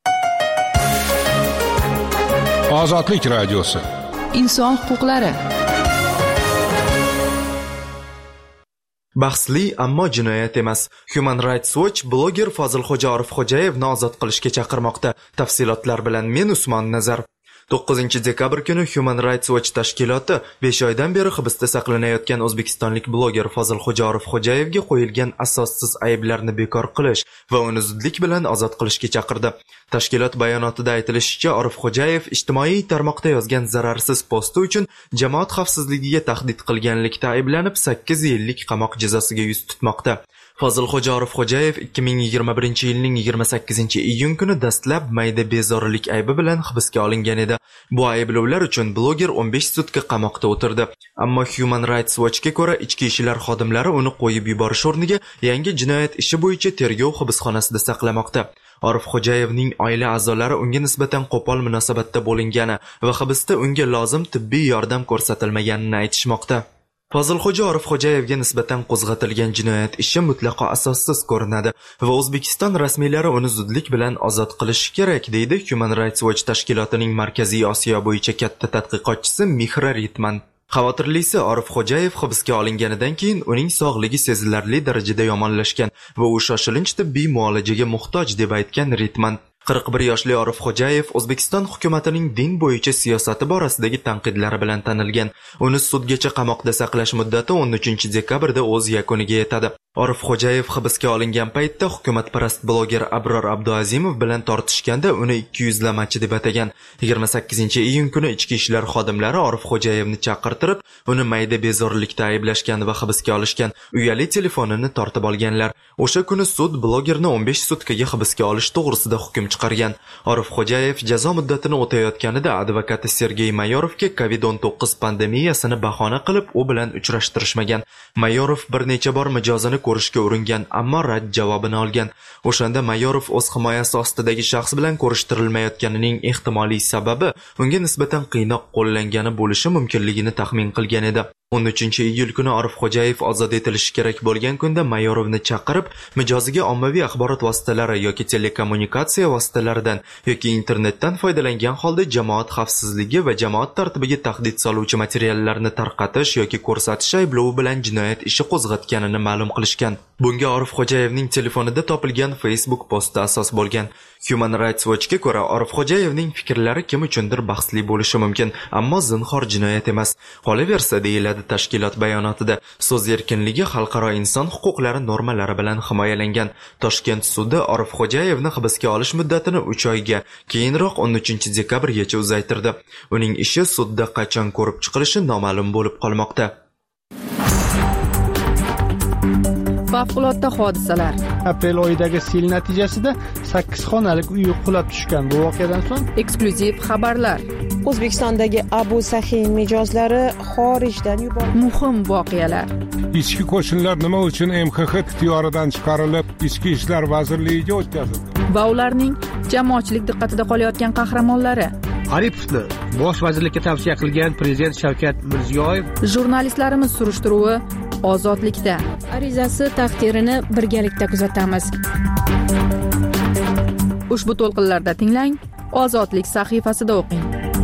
Ozodlik radiosi. Inson huquqlari. Bahsli ammo jinoyat emas. Human Rights Watch bloger Fozilxo'ja Orifxo'jayevni ozod qilishga chaqirmoqda. Tafsilotlar bilan men Usmon Nazar. to'qqizinchi dekabr kuni Human Rights Watch tashkiloti besh oydan beri hibsda saqlanayotgan o'zbekistonlik bloger Fozilxo'ja Orifxo'jayevga qo'yilgan asossiz ayblarni bekor qilish va uni zudlik bilan ozod qilishga chaqirdi. Tashkilot bayonotida aytilishicha, Orifxo'jayev ijtimoiy tarmoqda yozgan zararsiz posti uchun jamoat xavfsizligiga tahdid qilganlikda ayblanib sakkiz yillik qamoq jazosiga yuz tutmoqda. Fozilxo'ja Orifxo'jayev ikki ming yigirma birinchi yilning yigirma sakkizinchi iyun kuni dastlab mayda bezorilik aybi bilan hibsga olingan edi. Bu ayblovlar uchun bloger o'n besh sutka qamoqda o'tirdi. Ammo Human Rights Watchga ko'ra, ichki ishlar xodimlari uni qo'yib yuborish o'rniga yangi jinoyat ishi bo'yicha tergov hibsxonasida saqlamoqda. Orifxo'jayevning oila a'zolari unga nisbatan qo'pol munosabatda bo'lingani va hibsda unga lozim tibbiy yordam ko'rsatilmaganini aytishmoqda. Fozilxo'ja Orifxo'jayevga nisbatan qo'zg'atilgan jinoyat ishi mutlaqo asossiz ko'rinadi va O'zbekiston rasmiylari uni zudlik bilan ozod qilishi kerak, deydi Human Rights Watch tashkilotining Markaziy Osiyo bo'yicha katta tadqiqotchisi Mihra Ritman. Xavotirlisi, Orifxo'jayev hibsga olinganidan keyin uning sog'ligi sezilarli darajada yomonlashgan va u shoshilinch tibbiy muolajaga muhtoj deb aytgan Ritman. qirq bir yoshli Orifxo'jayev O'zbekiston hukumatining din bo'yicha siyosati borasidagi tanqidlari bilan tanilgan. Uni sudgacha qamoqda saqlash muddati o'n uchinchi dekabrda o'z yakuniga yetadi. Orifxo'jayev hibsga olingan paytda hukumatparast bloger Abror Abduazimov bilan tortishganda uni ikki yuzlamachi deb atagan. yigirma sakkizinchi iyun kuni ichki ishlar xodimlari Orifxo'jayevni chaqirtirib, uni mayda bezorilikda ayblashgan va hibsga olishgan. Uyali telefonini tortib olganlar. O'sha kuni sud blogerni o'n besh sutkaga hibsga olish to'g'risida hukm chiqargan. Orifxo'jayev jazo muddatini o'tayotganida advokati Sergey Mayorovga kovid o'n to'qqiz pandemiyasini bahona qilib, u bilan uchrashtirishmagan. Mayorov bir necha bor mijozini ko'rishga uringan, ammo rad javobini olgan. O'shanda Mayorov o'z himoyasi ostidagi shaxs bilan ko'rishtirilmayotganining ehtimoliy sababi unga nisbatan qiynoq qo'llangani bo'lishi mumkinligini taxmin qilgan edi. o'n uchinchi iyul kuni Orifxo'jayev ozod etilishi kerak bo'lgan kunda Mayorovni chaqirib, mijoziga ommaviy axborot vositalari yoki telekommunikatsiya vositalaridan yoki internetdan foydalangan holda jamoat xavfsizligi va jamoat tartibiga tahdid soluvchi materiallarni tarqatish yoki ko'rsatish ayblovi bilan jinoyat ishi qo'zg'atganini ma'lum qilishgan. Bunga Orifxo'jayevning telefonida topilgan Facebook posti asos bo'lgan. Human Rights Watch'ga ko'ra, Orifxo'jayevning fikrlari kim uchundir bahsli bo'lishi mumkin, ammo zinhor jinoyat emas. Qolaversa, deyiladi tashkilot bayonotida, so'z erkinligi xalqaro inson huquqlari normalari bilan himoyalangan. Toshkent sudi Orifxo'jayevni hibsga olish muddatini uch oyga, keyinroq o'n uchinchi dekabrgacha uzaytirdi. Uning ishi sudda qachon ko'rib chiqilishi noma'lum bo'lib qolmoqda. Favqulodda hodisalar. Aprel oyidagi sel natijasida sakkiz xonalik uy qulab tushgan. Bu voqeadan so'ng eksklyuziv xabarlar. O'zbekistondagi Abu Sahin mijozlari xorijdan yuborildi. Muhim voqealar. Ichki qo'shinlar nima uchun M X X ixtiyoridan chiqarilib, Ichki ishlar vazirligiga o'tkazildi? Va ularning jamoatchilik diqqatida qolayotgan qahramonlari. Aripovni bosh vazirlikka tavsiya qilgan prezident Shavkat Mirziyoyev. Jurnalistlarimiz surishtiruvi ozodlikda. Arizasi taqdirini birgalikda kuzatamiz. Ushbu to'lqinlarda tinglang, Ozodlik sahifasida o'qing.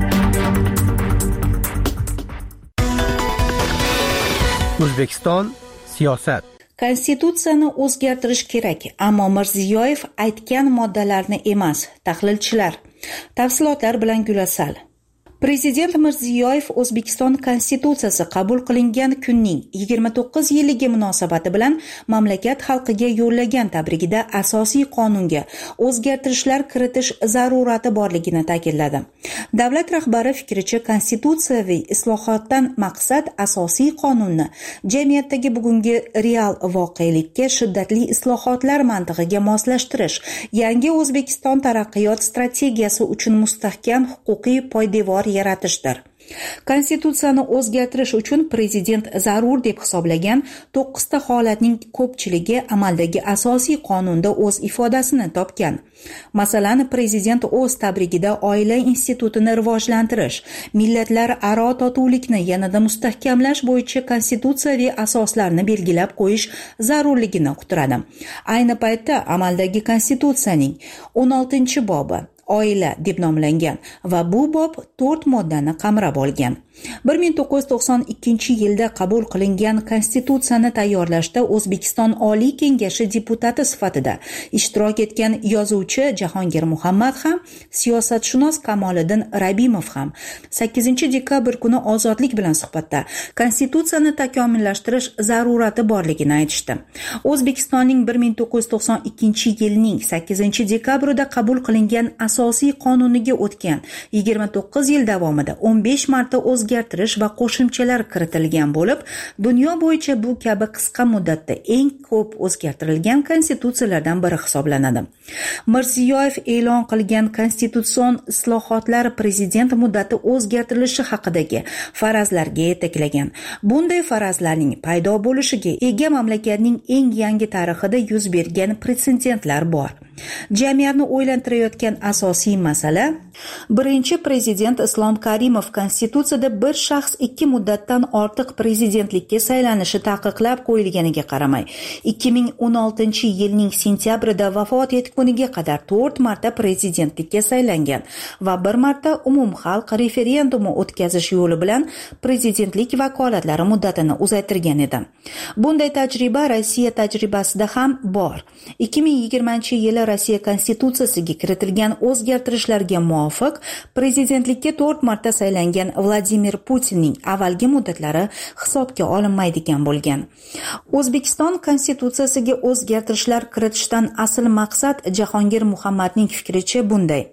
O'zbekiston siyosat. Konstitutsiyani o'zgartirish kerak, ammo Mirziyoyev aytgan moddalarni emas, tahlilchilar. Tafsilotlar bilan Gulasal. Prezident Mirziyoyev O'zbekiston Konstitutsiyasi qabul qilingan kunning yigirma to'qqiz yilligi munosabati bilan mamlakat xalqiga yo'llagan tabrigida asosiy qonunga o'zgartirishlar kiritish zarurati borligini ta'kidladi. Davlat rahbari fikricha, konstitutsiyaviy islohotdan maqsad asosiy qonunni jamiyatdagi bugungi real voqelikka shiddatli islohotlar mantig'iga moslashtirish, yangi O'zbekiston taraqqiyot strategiyasi uchun mustahkam huquqiy poydevor yaratishdir. Konstitutsiyani o'zgartirish uchun prezident zarur deb hisoblagan to'qqizta holatning ko'pchiligi amaldagi asosiy qonunda o'z ifodasini topgan. Masalan, prezident o'z tabrigida oila institutini rivojlantirish, millatlararo totuvlikni yanada mustahkamlash bo'yicha konstitutsiyaviy asoslarni belgilab qo'yish zarurligini uqtiradi. Ayni paytda amaldagi konstitutsiyaning o'n oltinchi bobi oila deb nomlangan va bu bob to'rt moddani qamrab olgan. bir ming to'qqiz yuz to'qson ikkinchi yilda qabul qilingan konstitutsiyani tayyorlashda O'zbekiston Oliy Kengashi deputati sifatida ishtirok etgan yozuvchi Jahongir Muhammad ham, siyosatshunos Kamoliddin Rabimov ham sakkizinchi dekabr kuni Ozodlik bilan suhbatda konstitutsiyani takomillashtirish zarurati borligini aytishdi. O'zbekistonning bir ming to'qqiz yuz to'qson ikkinchi yilning sakkizinchi dekabrida qabul qilingan asosiy qonuniga o'tgan yigirma to'qqiz yil davomida o'n besh marta o'zgartirish va qo'shimchalar kiritilgan bo'lib, dunyo bo'yicha bu kabi qisqa muddatda eng ko'p o'zgartirilgan konstitutsiyalardan biri hisoblanadi. Mirziyoyev e'lon qilgan konstitutsion islohotlar prezident muddati o'zgartirilishi haqidagi farazlarga yetaklagan. Bunday farazlarning paydo bo'lishiga ega mamlakatning eng yangi tarixida yuz bergan pretsedentlar bor. Jamiyatni o'ylantirayotgan asosiy masala, birinchi prezident Islom Karimov konstitutsiyada bir shaxs ikki muddatdan ortiq prezidentlikka saylanishi taqiqlab qo'yilganiga qaramay, ikki ming o'n oltinchi yilning sentyabrida vafot etguniga qadar to'rt marta prezidentlikka saylangan va bir marta umumxalq referendumi o'tkazish yo'li bilan prezidentlik vakolatlari muddatini uzaytirgan edi. Bunday tajriba Rossiya tajribasida ham bor. ikki ming yigirmanchi yili Rossiya konstitutsiyasiga kiritilgan o'zgartirishlarga muvofiq prezidentlikka to'rt marta saylangan Vladimir Putinning avvalgi muddatlari hisobga olinmaydigan bo'lgan. O'zbekiston konstitutsiyasiga o'zgartirishlar kiritishdan asl maqsad Jahongir Muhammadning fikricha bunday.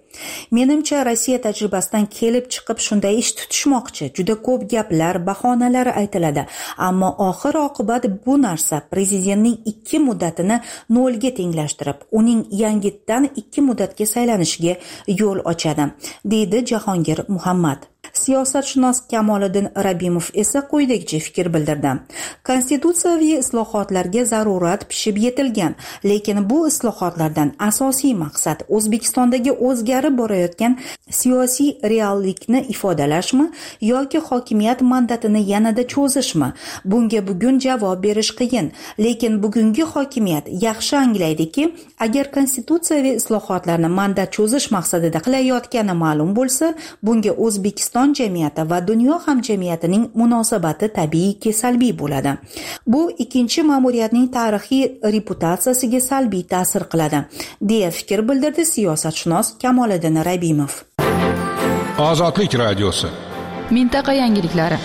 Menimcha Rossiya tajribasidan kelib chiqib shunday ish tutishmoqchi. Juda ko'p gaplar, bahonalar aytiladi, ammo oxir oqibat bu narsa prezidentning ikki muddatini nolga tenglashtirib, uning yangitdan ikki muddatga saylanishiga yo'l ochadi, deydi Jahongir Muhammad. Siyosatshunos Kamoliddin Rabimov esa quyidagicha fikr bildirdi. Konstitutsiyaviy islohotlarga zarurat pishib yetilgan, lekin bu islohotlardan asosiy maqsad O'zbekistondagi o'zgarib borayotgan siyosiy reallikni ifodalashmi yoki hokimiyat mandatini yanada cho'zishmi? Bunga bugun javob berish qiyin, lekin bugungi hokimiyat yaxshi anglaydiki, agar konstitutsiyaviy islohotlarni mandat cho'zish maqsadida qilayotgani ma'lum bo'lsa, bunga O'zbekiston jamiyati va dunyo hamjamiyatining munosabati tabiiyki salbiy bo'ladi. Bu ikkinchi ma'muriyatning tarixiy reputatsiyasiga salbiy ta'sir qiladi, deya fikr bildirdi siyosatshunos Kamoliddin Rabimov. Ozodlik radiosi. Mintaqa yangiliklari.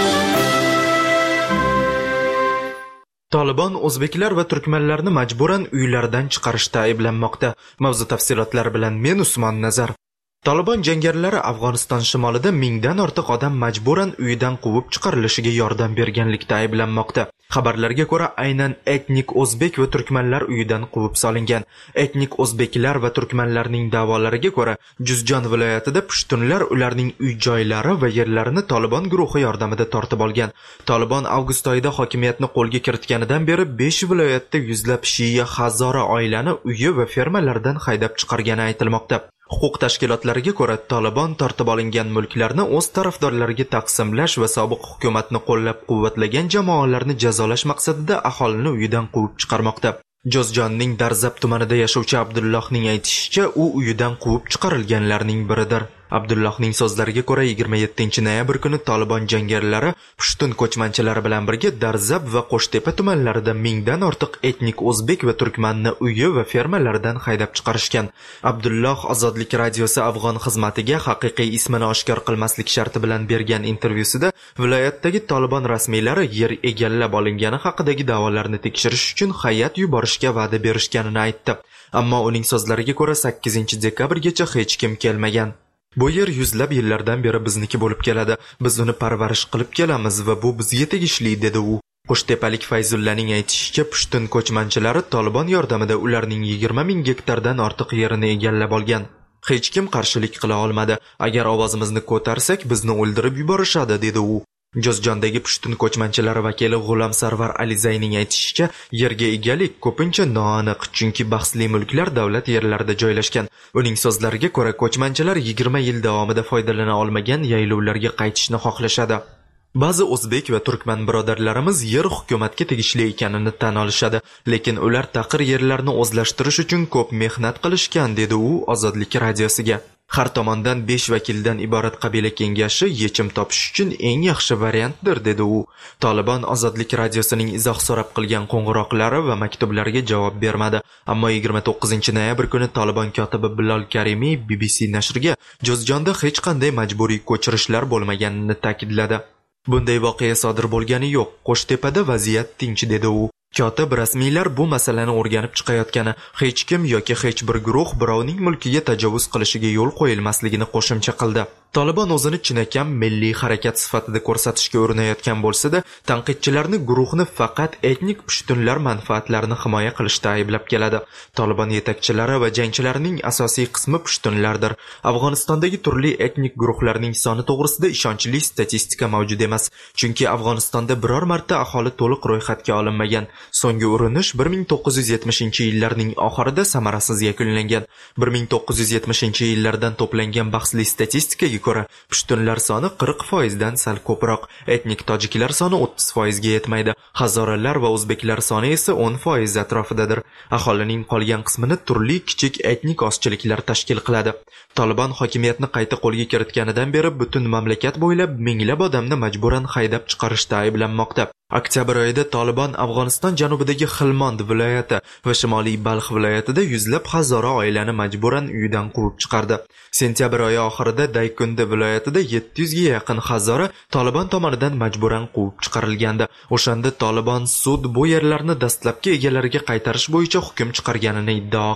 Taliban o'zbeklar va turkmanlarni majburan uylaridan chiqarishda ayblanmoqda. Mavzu tafsilotlari bilan men Usmon Nazar. Taliban jangarilari Afg'oniston shimolida mingdan ortiq odam majburan uyidan quvib chiqarilishiga yordam berganlikda ayblanmoqda. Xabarlarga ko'ra, aynan etnik o'zbek va turkmanlar uyidan quvib solingan. Etnik o'zbeklar va turkmanlarning da'volariga ko'ra, Juzjon viloyatida pushtunlar ularning uy-joylari va yerlarini Taliban guruhi yordamida tortib olgan. Taliban avgust oyida hokimiyatni qo'lga kiritganidan beri besh viloyatda yuzlab shiya Hazora oilani uyi va fermalardan haydab chiqargani aytilmoqda. Huquq tashkilotlariga ko'ra, Taliban tortib olingan mulklarni o'z tarafdorlariga taqsimlash va sobiq hukumatni qo'llab-quvvatlagan jamoalarni jazolash maqsadida aholini uyidan quvib chiqarmoqda. Jozjonning Darzab tumanida yashovchi Abdullohning aytishicha, u uyidan quvib chiqarilganlarning biridir. Abdullohning so'zlariga ko'ra, yigirma yettinchi noyabr kuni Taliban jangarilari pushtun ko'chmanchalari bilan birga Darzab va Qo'shtepa tumanlarida mingdan ortiq etnik o'zbek va turkmanni uyi va fermalaridan haydab chiqarishgan. Abdulloh Ozodlik radiosi Afg'on xizmatiga haqiqiy ismini oshkor qilmaslik sharti bilan bergan intervyusida viloyatdagi Taliban rasmiylari yer egallab olingani haqidagi da'volarni tekshirish uchun hay'at yuborishga va'da berishganini aytdi. Ammo uning so'zlariga ko'ra, sakkizinchi dekabrgacha hech kim kelmagan. Bu yer yuzlab yillardan beri bizniki bo'lib keladi. Biz uni parvarish qilib kelamiz va bu bizga tegishli, dedi u. Qo'shtepalik Fayzullaning aytishicha, pushtun ko'chmanchilari Taliban yordamida ularning yigirma ming gektardan ortiq yerini egallab olgan. Hech kim qarshilik qila olmadi. Agar ovozimizni ko'tarsak, bizni o'ldirib yuborishadi, dedi u. Jozjondagi pushtun ko'chmanchilari vakili G'ulom Sarvar Alizayning aytishicha, yerga egalik ko'pincha noaniq, chunki bahsli mulklar davlat yerlarida joylashgan. Uning so'zlariga ko'ra, ko'chmanchilar yigirma yil davomida foydalana olmagan yaylovlarga qaytishni xohlashadi. Ba'zi o'zbek va turkman birodarlarimiz yer hukumatga tegishli ekanini tan olishadi, lekin ular taqir yerlarni o'zlashtirish uchun ko'p mehnat qilishgan, dedi u Ozodlik radiosiga. Har tomondan besh vakildan iborat qabila kengashi yechim topish uchun eng yaxshi variantdir, dedi u. Taliban Ozodlik radiosining izoh so'rab qilgan qo'ng'iroqlari va maktublariga javob bermadi, ammo yigirma to'qqizinchi noyabr kuni Taliban kotibi Bilol Karimiy B B C nashriga Jozjonda hech qanday majburiy ko'chirishlar bo'lmaganini ta'kidladi. Bunday voqea sodir bo'lgani yo'q. Qo'shtepada vaziyat tinch, dedi u. Kotib rasmiylar bu masalani o'rganib chiqayotgani, hech kim yoki hech bir guruh birovning mulkiga tajovuz qilishiga yo'l qo'yilmasligini qo'shimcha qildi. Taliban o'zini chinakam milliy harakat sifatida ko'rsatishga urinayotgan bo'lsa-da, tanqidchilarni guruhni faqat etnik pushtunlar manfaatlarini himoya qilishda ayblab keladi. Taliban yetakchilari va jangchilarining asosiy qismi pushtunlardir. Afg'onistondagi turli etnik guruhlarning soni to'g'risida ishonchli statistika mavjud emas, chunki Afg'onistonda biror marta aholi to'liq ro'yxatga olinmagan. So'nggi urinish bir ming to'qqiz yuz yetmishinchi yillarning oxirida samarasiz yakunlangan. bir ming to'qqiz yuz yetmishinchi yillardan to'plangan bahsli statistikaga ko'ra, pushtunlar soni qirq foiz dan sal ko'proq, etnik tojiklar soni o'ttiz foiz ga yetmaydi. Hazoralar va o'zbeklar soni esa o'n foiz atrofidadir. Aholining qolgan qismini turli kichik etnik ozchiliklar tashkil qiladi. Taliban hokimiyatni qayta qo'lga kiritganidan beri butun mamlakat bo'ylab minglab odamni majburan haydab chiqarishda ayblanmoqda. Oktyabr oyida Taliban Afg'oniston janubidagi Xilmond viloyati va shimoliy Balx viloyatida yuzlab Hazora oilani majburan uyidan quvib chiqardi. Sentyabr oyi oxirida Daykunda viloyatida yetti yuz ga yaqin Hazora Taliban tomonidan majburan quvib chiqarilgandi. O'shanda Taliban sud bu yerlarni dastlabki egalariga qaytarish bo'yicha hukm chiqarganini iddao qildi.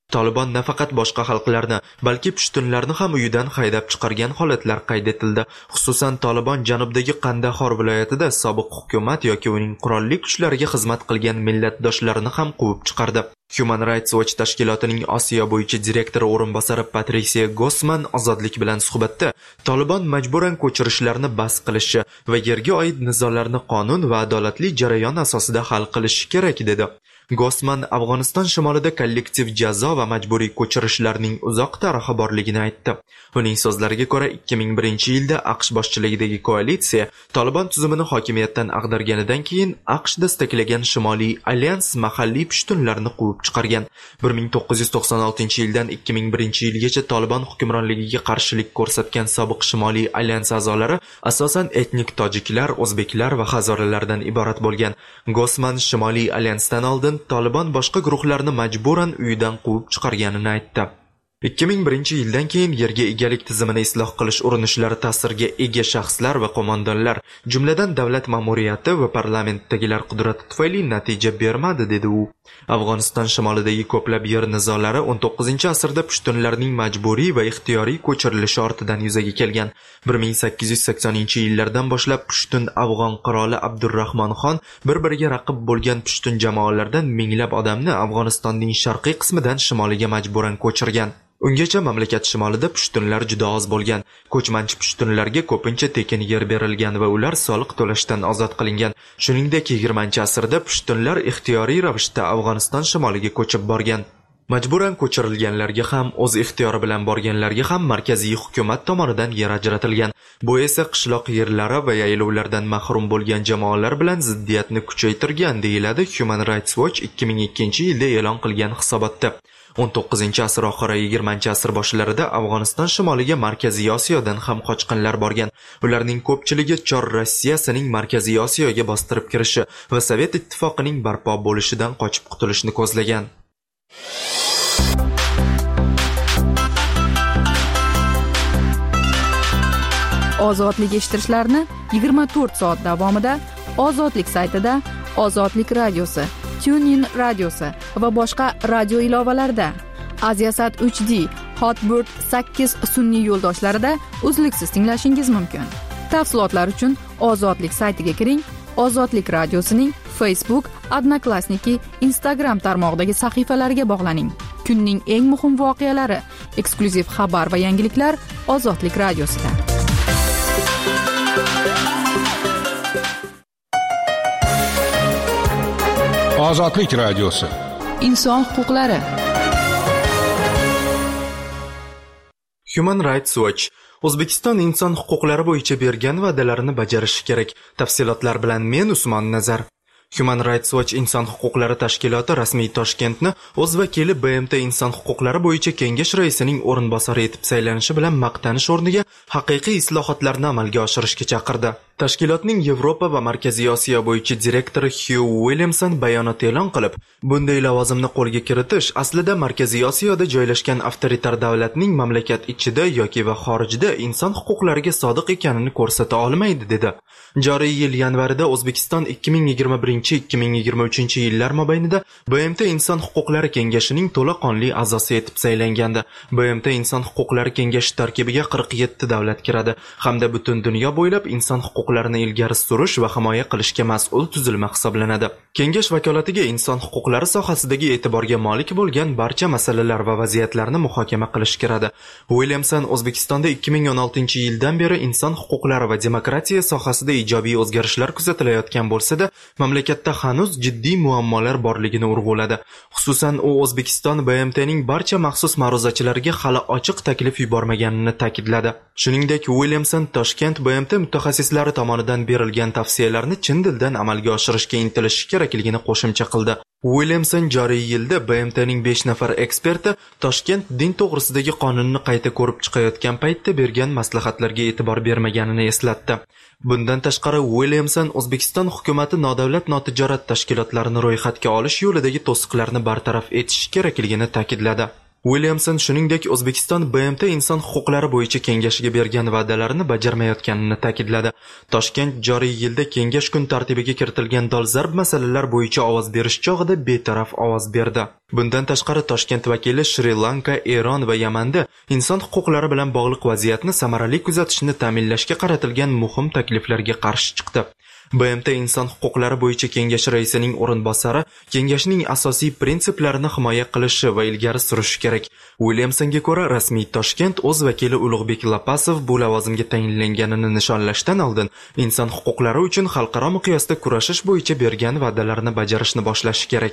Taliban nafaqat boshqa xalqlarni, balki pushtunlarni ham uyidan haydab chiqargan holatlar qayd etildi. Xususan, Taliban janubdagi Qandahor viloyatida sobiq hukumat yoki uning qurolli kuchlariga xizmat qilgan millatdoshlarini ham quvib chiqardi. Human Rights Watch tashkilotining Osiyo bo'yicha direktori o'rinbosari Patricia Gossman ozodlik bilan suhbatda Taliban majburan ko'chirishlarni bas qilishi va yerga oid nizolarni qonun va adolatli jarayon asosida hal qilishi kerak dedi. Gossman Afg'oniston shimolida kollektiv jazo va majburiy ko'chirishlarning uzoq tarixi borligini aytdi. Uning so'zlariga ko'ra, ikki ming birinchi yilda AQSh boshchiligidagi koalitsiya Taliban tuzumini hokimiyatdan ag'darganidan keyin AQSh destaklagan Shimoliy alyans mahalliy pushtunlarni quvib chiqargan. bir ming to'qqiz yuz to'qson oltinchi yildan ikki ming birinchi yilgacha Taliban hukmronligiga qarshilik ko'rsatgan sobiq Shimoliy alyans a'zolari asosan etnik tojiklar, o'zbeklar va hazoralardan iborat bo'lgan. Gossman Shimoliy alyansdan oldin Taliban boshqa guruhlarni majburan uyidan quvib chiqarganini aytdi. ikki ming birinchi yildan keyin yerga egalik tizimini isloh qilish urinishlari ta'siriga ega shaxslar va qo'mondonlar, jumladan davlat ma'muriyati va parlamentdagilar qudrati tufayli natija bermadi, dedi u. Afg'oniston shimolidagi ko'plab yer nizolari o'n to'qqizinchi asrda pushtunlarning majburiy va ixtiyoriy ko'chirilishi ortidan yuzaga kelgan. bir ming sakkiz yuz saksoninchi yillardan boshlab pushtun afg'on qiroli Abdurrahmon Xon bir-biriga raqib bo'lgan pushtun jamoalardan minglab odamni Afg'onistonning sharqiy qismidan shimoliga majburan ko'chirgan. Ungacha mamlakat shimolida pushtunlar juda oz bo'lgan. Ko'chmanchi pushtunlarga ko'pincha tekin yer berilgan va ular soliq to'lashdan ozod qilingan. Shuningdek, yigirmanchi asrda pushtunlar ixtiyoriy ravishda Afg'oniston shimoliga ko'chib borgan. Majburan ko'chirilganlarga ham, o'z ixtiyori bilan borganlarga ham markaziy hukumat tomonidan yer ajratilgan. Bu esa qishloq yerlari va yaylovlardan mahrum bo'lgan jamoalar bilan ziddiyatni kuchaytirgan, deyiladi Human Rights Watch ikki ming ikkinchi yilda e'lon qilgan hisobotda. o'n to'qqizinchi asr oxiri yigirmanchi asr boshlarida Afg'oniston shimoliga Markaziy Osiyodan ham qochqinlar borgan. Ularning ko'pchiligi Chor Rossiyasining Markaziy Osiyoga bostirib kirishi va Sovet ittifoqining barpo bo'lishidan qochib qutulishni ko'zlagan. Ozodlik eshittirishlarni yigirma to'rt soat davomida Ozodlik saytida, Ozodlik radiosi, TuneIn radiosi va boshqa radio ilovalarida, Aziasat uch D, Hotbird sakkiz sun'iy yo'ldoshlarida uzluksiz tinglashingiz mumkin. Tafsilotlar uchun Ozodlik saytiga kiring. Ozodlik radiosining Facebook, Odnoklassniki, Instagram tarmog'idagi sahifalariga bog'laning. Kunning eng muhim voqealari, eksklyuziv xabar va yangiliklar Ozodlik radiosida. Ozodlik radiosi. Inson huquqlari. Human Rights Watch O'zbekiston inson huquqlari bo'yicha bergan va'dalarini bajarishi kerak. Tafsilotlar bilan men Usmon Nazar. Human Rights Watch inson huquqlari tashkiloti rasmiy Toshkentni o'z vakili B M T inson huquqlari bo'yicha kengash raisining o'rinbosari etib saylanishi bilan maqtanish o'rniga haqiqiy islohotlarni amalga oshirishga chaqirdi. Tashkilotning Yevropa va Markaziy Osiyo bo'yicha direktori Hugh Williamson bayonot e'lon qilib, bunday lavozimni qo'lga kiritish aslida Markaziy Osiyoda joylashgan avtoritar davlatning mamlakat ichida yoki va xorijda inson huquqlariga sodiq ekanini ko'rsata olmaydi, dedi. Joriy yil yanvarida O'zbekiston ikki ming yigirma birinchi ikki ming yigirma uchinchi yillar mobaynida B M T inson huquqlari kengashining to'laqonli a'zosi etib saylangandi. B M T inson huquqlari kengashi tarkibiga qirq yetti davlat kiradi hamda butun dunyo bo'ylab inson huquqlarini ilgari surish va himoya qilishga mas'ul tuzilma hisoblanadi. Kengash vakolatiga inson huquqlari sohasidagi e'tiborga molik bo'lgan barcha masalalar va vaziyatlarni muhokama qilish kiradi. Williamson O'zbekistonda ikki ming o'n oltinchi yildan beri inson huquqlari va demokratiya sohasida ijobiy o'zgarishlar kuzatilayotgan bo'lsa-da, mamlakatda hanuz jiddiy muammolar borligini urg'uladi. Xususan, u O'zbekiston B M T'ning barcha maxsus ma'ruzachilariga hali ochiq taklif yubormaganini ta'kidladi. Shuningdek, Williamson Toshkent B M T mutaxassislari tomonidan berilgan tavsiyalarni chin dildan amalga oshirishga intilishi kerakligini qo'shimcha qildi. Williamson joriy yilda B M T'ning besh nafar eksperti Toshkent din to'g'risidagi qonunni qayta ko'rib chiqayotgan paytda bergan maslahatlarga e'tibor bermaganini eslatdi. Bundan tashqari, Williamson O'zbekiston hukumatı nodavlat notijorat tashkilotlarini ro'yxatga olish yo'lidagi to'siqlarni bartaraf etish kerakligini ta'kidladi. Williamson shuningdek O'zbekiston B M T inson huquqlari bo'yicha kengashiga bergan va'dalarini bajarmayotganini ta'kidladi. Toshkent joriy yilda kengash kun tartibiga kiritilgan dolzarb masalalar bo'yicha ovoz berish chog'ida betaraf ovoz berdi. Bundan tashqari Toshkent vakili Shri-Lanka, Eron va Yamanda inson huquqlari bilan bog'liq vaziyatni samarali kuzatishni ta'minlashga qaratilgan muhim takliflarga qarshi chiqdi. B M T inson huquqlari bo'yicha kengash raisining o'rinbosari kengashning asosiy prinsiplarini himoya qilishi va ilgari surishi kerak. Williamsonga ko'ra, rasmiy Toshkent o'z vakili Ulug'bek Lapasov bu lavozimga tayinlanganini nishonlashdan oldin inson huquqlari uchun xalqaro miqyosda kurashish bo'yicha bergan va'dalarini bajarishni boshlashi kerak.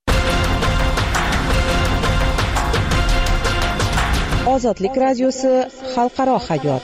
Ozodlik radiosi xalqaro hayot.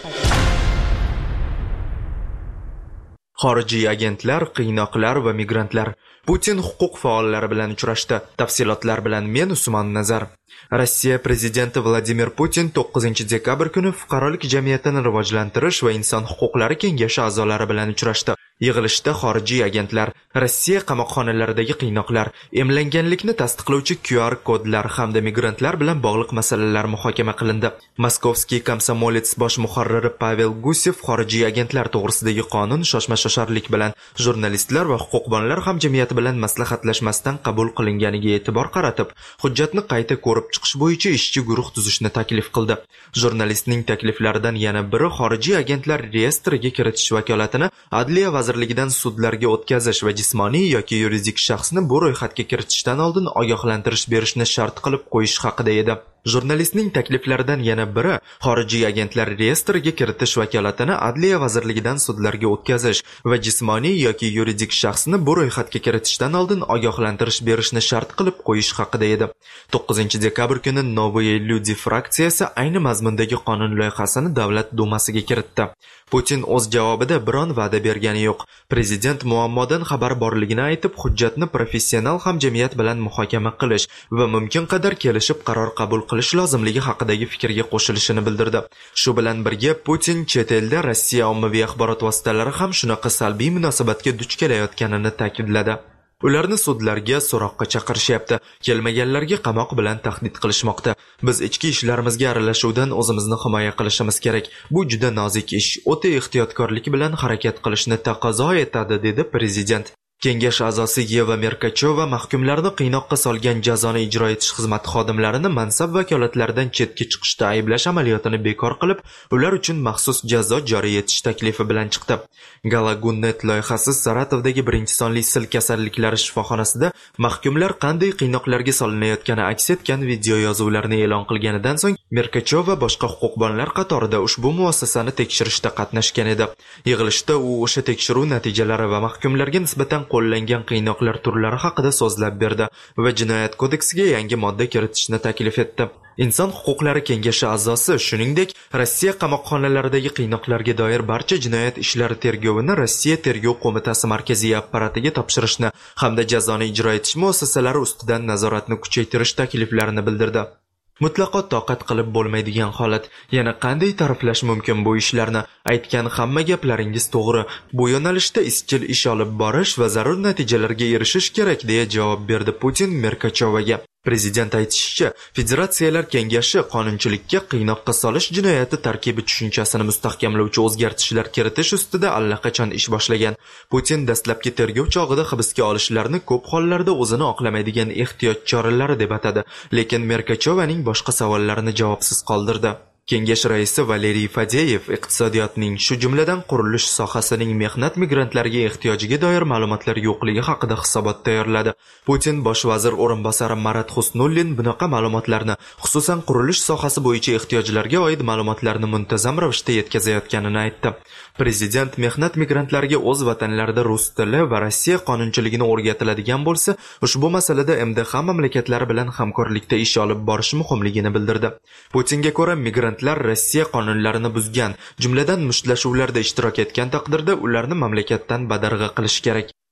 Xorijiy agentlar, qiynoqlar va migrantlar. Putin huquq faollari bilan uchrashdi. Tafsilotlar bilan men Usmon Nazar. Rossiya prezidenti Vladimir Putin to'qqizinchi dekabr kuni fuqarolik jamiyatini rivojlantirish va inson huquqlari kengashi a'zolari bilan uchrashdi. Yig'ilishda xorijiy agentlar, Rossiya qamoqxonalaridagi qiynoqlar, emlanganlikni tasdiqlovchi Q R kodlar hamda migrantlar bilan bog'liq masalalar muhokama qilindi. Moskovskiy Komsomolets bosh muharriri Pavel Gusev xorijiy agentlar to'g'risidagi qonun shoshma-shosharlik bilan jurnalistlar va huquqbonlar hamjamiyati bilan maslahatlashmasdan qabul qilinganiga e'tibor qaratib, hujjatni qayta ko'rib chiqish bo'yicha ishchi guruh tuzishni taklif qildi. Jurnalistning takliflaridan yana biri xorijiy agentlar reyestriga kiritish vakolatini Adliya vazirligidan sudlarga o'tkazish va jismoniy yoki yuridik shaxsni bu ro'yxatga kiritishdan oldin ogohlantirish berishni shart qilib qo'yish haqida edi. Jurnalistning takliflaridan yana biri xorijiy agentlar reyestriga kiritish vakolatini Adliya vazirligidan sudlarga o'tkazish va jismoniy yoki yuridik shaxsni bu ro'yxatga kiritishdan oldin ogohlantirish berishni shart qilib qo'yish haqida edi. to'qqizinchi dekabr kuni Novoye Люди fraksiyasi ayni mazmundagi qonun loyihasini Davlat dumasiga kiritdi. Putin o'z javobida biron va'da bergani yo'q. Prezident muammodan xabar borligini aytib, hujjatni professional hamjamiyat bilan muhokama qilish va mumkin qadar kelishib qaror qabul qilish lozimligi haqidagi fikrga qo'shilishini bildirdi. Shu bilan birga Putin chet elda Rossiya ommaviy axborot vositalari ham shunaqa salbiy munosabatga duch kelayotganini ta'kidladi. Ularni sudlarga so'roqqa chaqirishyapti, kelmaganlarga qamoq bilan tahdid qilishmoqda. Biz ichki ishlarimizga aralashuvdan o'zimizni himoya qilishimiz kerak. Bu juda nozik ish, o'ta ehtiyotkorlik bilan harakat qilishni taqozo etadi, dedi prezident. Kengash a'zosi Yeva Merkachova mahkumlarni qiynoqqa solgan jazoni ijro etish xizmati xodimlarini mansab vakolatlaridan chetga chiqishda ayblash amaliyotini bekor qilib, ular uchun maxsus jazo joriy etish taklifi bilan chiqdi. Galagunnet loyihasi Saratovdagi birinchi sonli sil kasalliklari shifoxonasida mahkumlar qanday qiynoqlarga solinayotgani aks etgan video yozuvlarni e'lon qilganidan so'ng Merkachova boshqa huquqbonlar qatorida ushbu muassasani tekshirishda qatnashgan edi. Yig'ilishda u o'sha tekshiruv natijalari va mahkumlarga nisbatan qo'llangan qiynoqlar turlari haqida so'zlab berdi va jinoyat kodeksiga yangi modda kiritishni taklif etdi. Inson huquqlari kengashi a'zosi shuningdek Rossiya qamoqxonalaridagi qiynoqlarga doir barcha jinoyat ishlari tergovini Rossiya tergov qo'mitasi markaziy apparatiga topshirishni hamda jazoni ijro etish muassasalari ustidan nazoratni kuchaytirish takliflarini bildirdi. Mutlaqo toqat qilib bo'lmaydigan holat. Yana qanday ta'riflash mumkin bu ishlarni? Aytgan hamma gaplaringiz to'g'ri. Bu yo'nalishda izchil ish olib borish va zarur natijalarga erishish kerak, deya javob berdi Putin Merkachovaga. Prezident aytishicha, Federatsiyalar Kengashi qonunchilikka qiynoqqa solish jinoyati tarkibi tushunchasini mustahkamlovchi o'zgartishlar kiritish ustida allaqachon ish boshlagan. Putin dastlabki tergov chog'ida hibsga olishlarni ko'p hollarda o'zini oqlamaydigan ehtiyot choralari deb atadi, lekin Merkachovaning boshqa savollarini javobsiz qoldirdi. Kengash raisi Valeriy Fadeyev iqtisodiyotning, shu jumladan qurilish sohasining mehnat migrantlariga ehtiyojiga doir ma'lumotlar yo'qligi haqida hisobot tayyorladi. Putin bosh vazir o'rinbosari Marat Husnullin bunaqa ma'lumotlarni, xususan qurilish sohasi bo'yicha ehtiyojlarga oid ma'lumotlarni muntazam ravishda yetkazayotganini aytdi. Prezident mehnat migrantlariga o'z vatanlarida rus tili va Rossiya qonunchiligini o'rgatiladigan bo'lsa, ushbu masalada M D H mamlakatlari bilan hamkorlikda ish olib borish muhimligini bildirdi. Putinga ko'ra, migrantlar Rossiya qonunlarini buzgan, jumladan mushtlashuvlarda ishtirok etgan taqdirda ularni mamlakatdan badarg'a qilish kerak.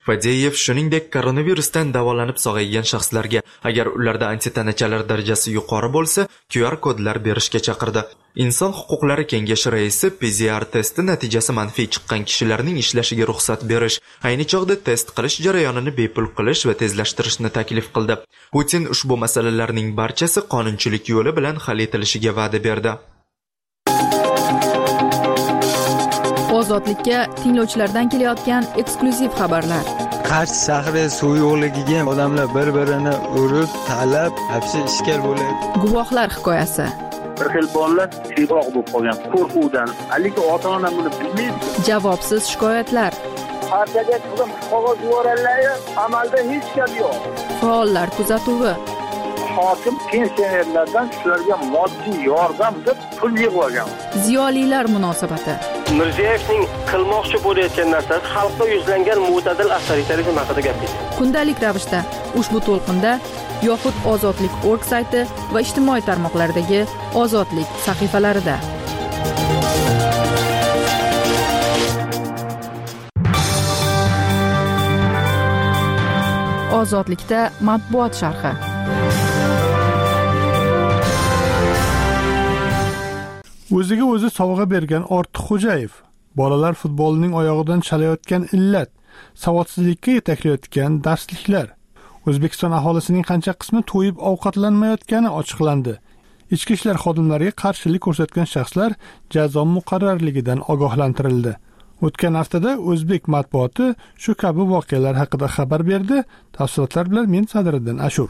Fadeyev shuningdek koronavirusdan davolanib sog'aygan shaxslarga agar ularda antitanachalar darajasi yuqori bo'lsa, Q R kodlar berishga chaqirdi. Inson huquqlari kengashi raisi P C R testi natijasi manfiy chiqqan kishilarning ishlashiga ruxsat berish, ayni chog'da test qilish jarayonini bepul qilish va tezlashtirishni taklif qildi. Putin ushbu masalalarning barchasi qonunchilik yo'li bilan hal etilishiga va'da berdi. Ozodlikka tinglovchilardan kelayotgan eksklyuziv xabarlar. Qarshi shahri suv yo'ligiga odamlar bir-birini urib, talab, hapsi ishkal bo'ladi. Guvohlar hikoyasi. Bir xil bolalar siyroq bo'lib qolgan qo'rquvdan, lekin ota-ona buni bilmaydi. Javobsiz shikoyatlar. Partiyaga chiqib qog'oz yuborganlar, amalda hech gap yo'q. Faollar kuzatuvi. Hokim pensionerlardan shularga moddiy yordam deb pul yig'ib olgan. Ziyolilar munosabati. Mirziyoyevning qilmoqchi bo'layotgan narsasi xalqqa yuzlangan mo'tadil avtoritarizm haqida gapirdi. Kundalik ravishda ushbu to'lqinda yoxud Ozodlik nokta org sayti va ijtimoiy tarmoqlardagi Ozodlik sahifalarida. Ozodlikda matbuot sharhi. O'ziga o'zi sovg'a bergan Ortiqxo'jayev, bolalar futbolining oyog'idan chalayotgan illat, savodsizlikka yetaklayotgan darsliklar. O'zbekiston aholisining qancha qismi to'yib ovqatlanmayotgani ochiqlandi. Ichki ishlar xodimlariga qarshilik ko'rsatgan shaxslar jazo muqarrarligidan ogohlantirildi. O'tgan haftada o'zbek matbuoti shu kabi voqealar haqida xabar berdi. Tafsilotlar bilan men Sadriddin Ashur.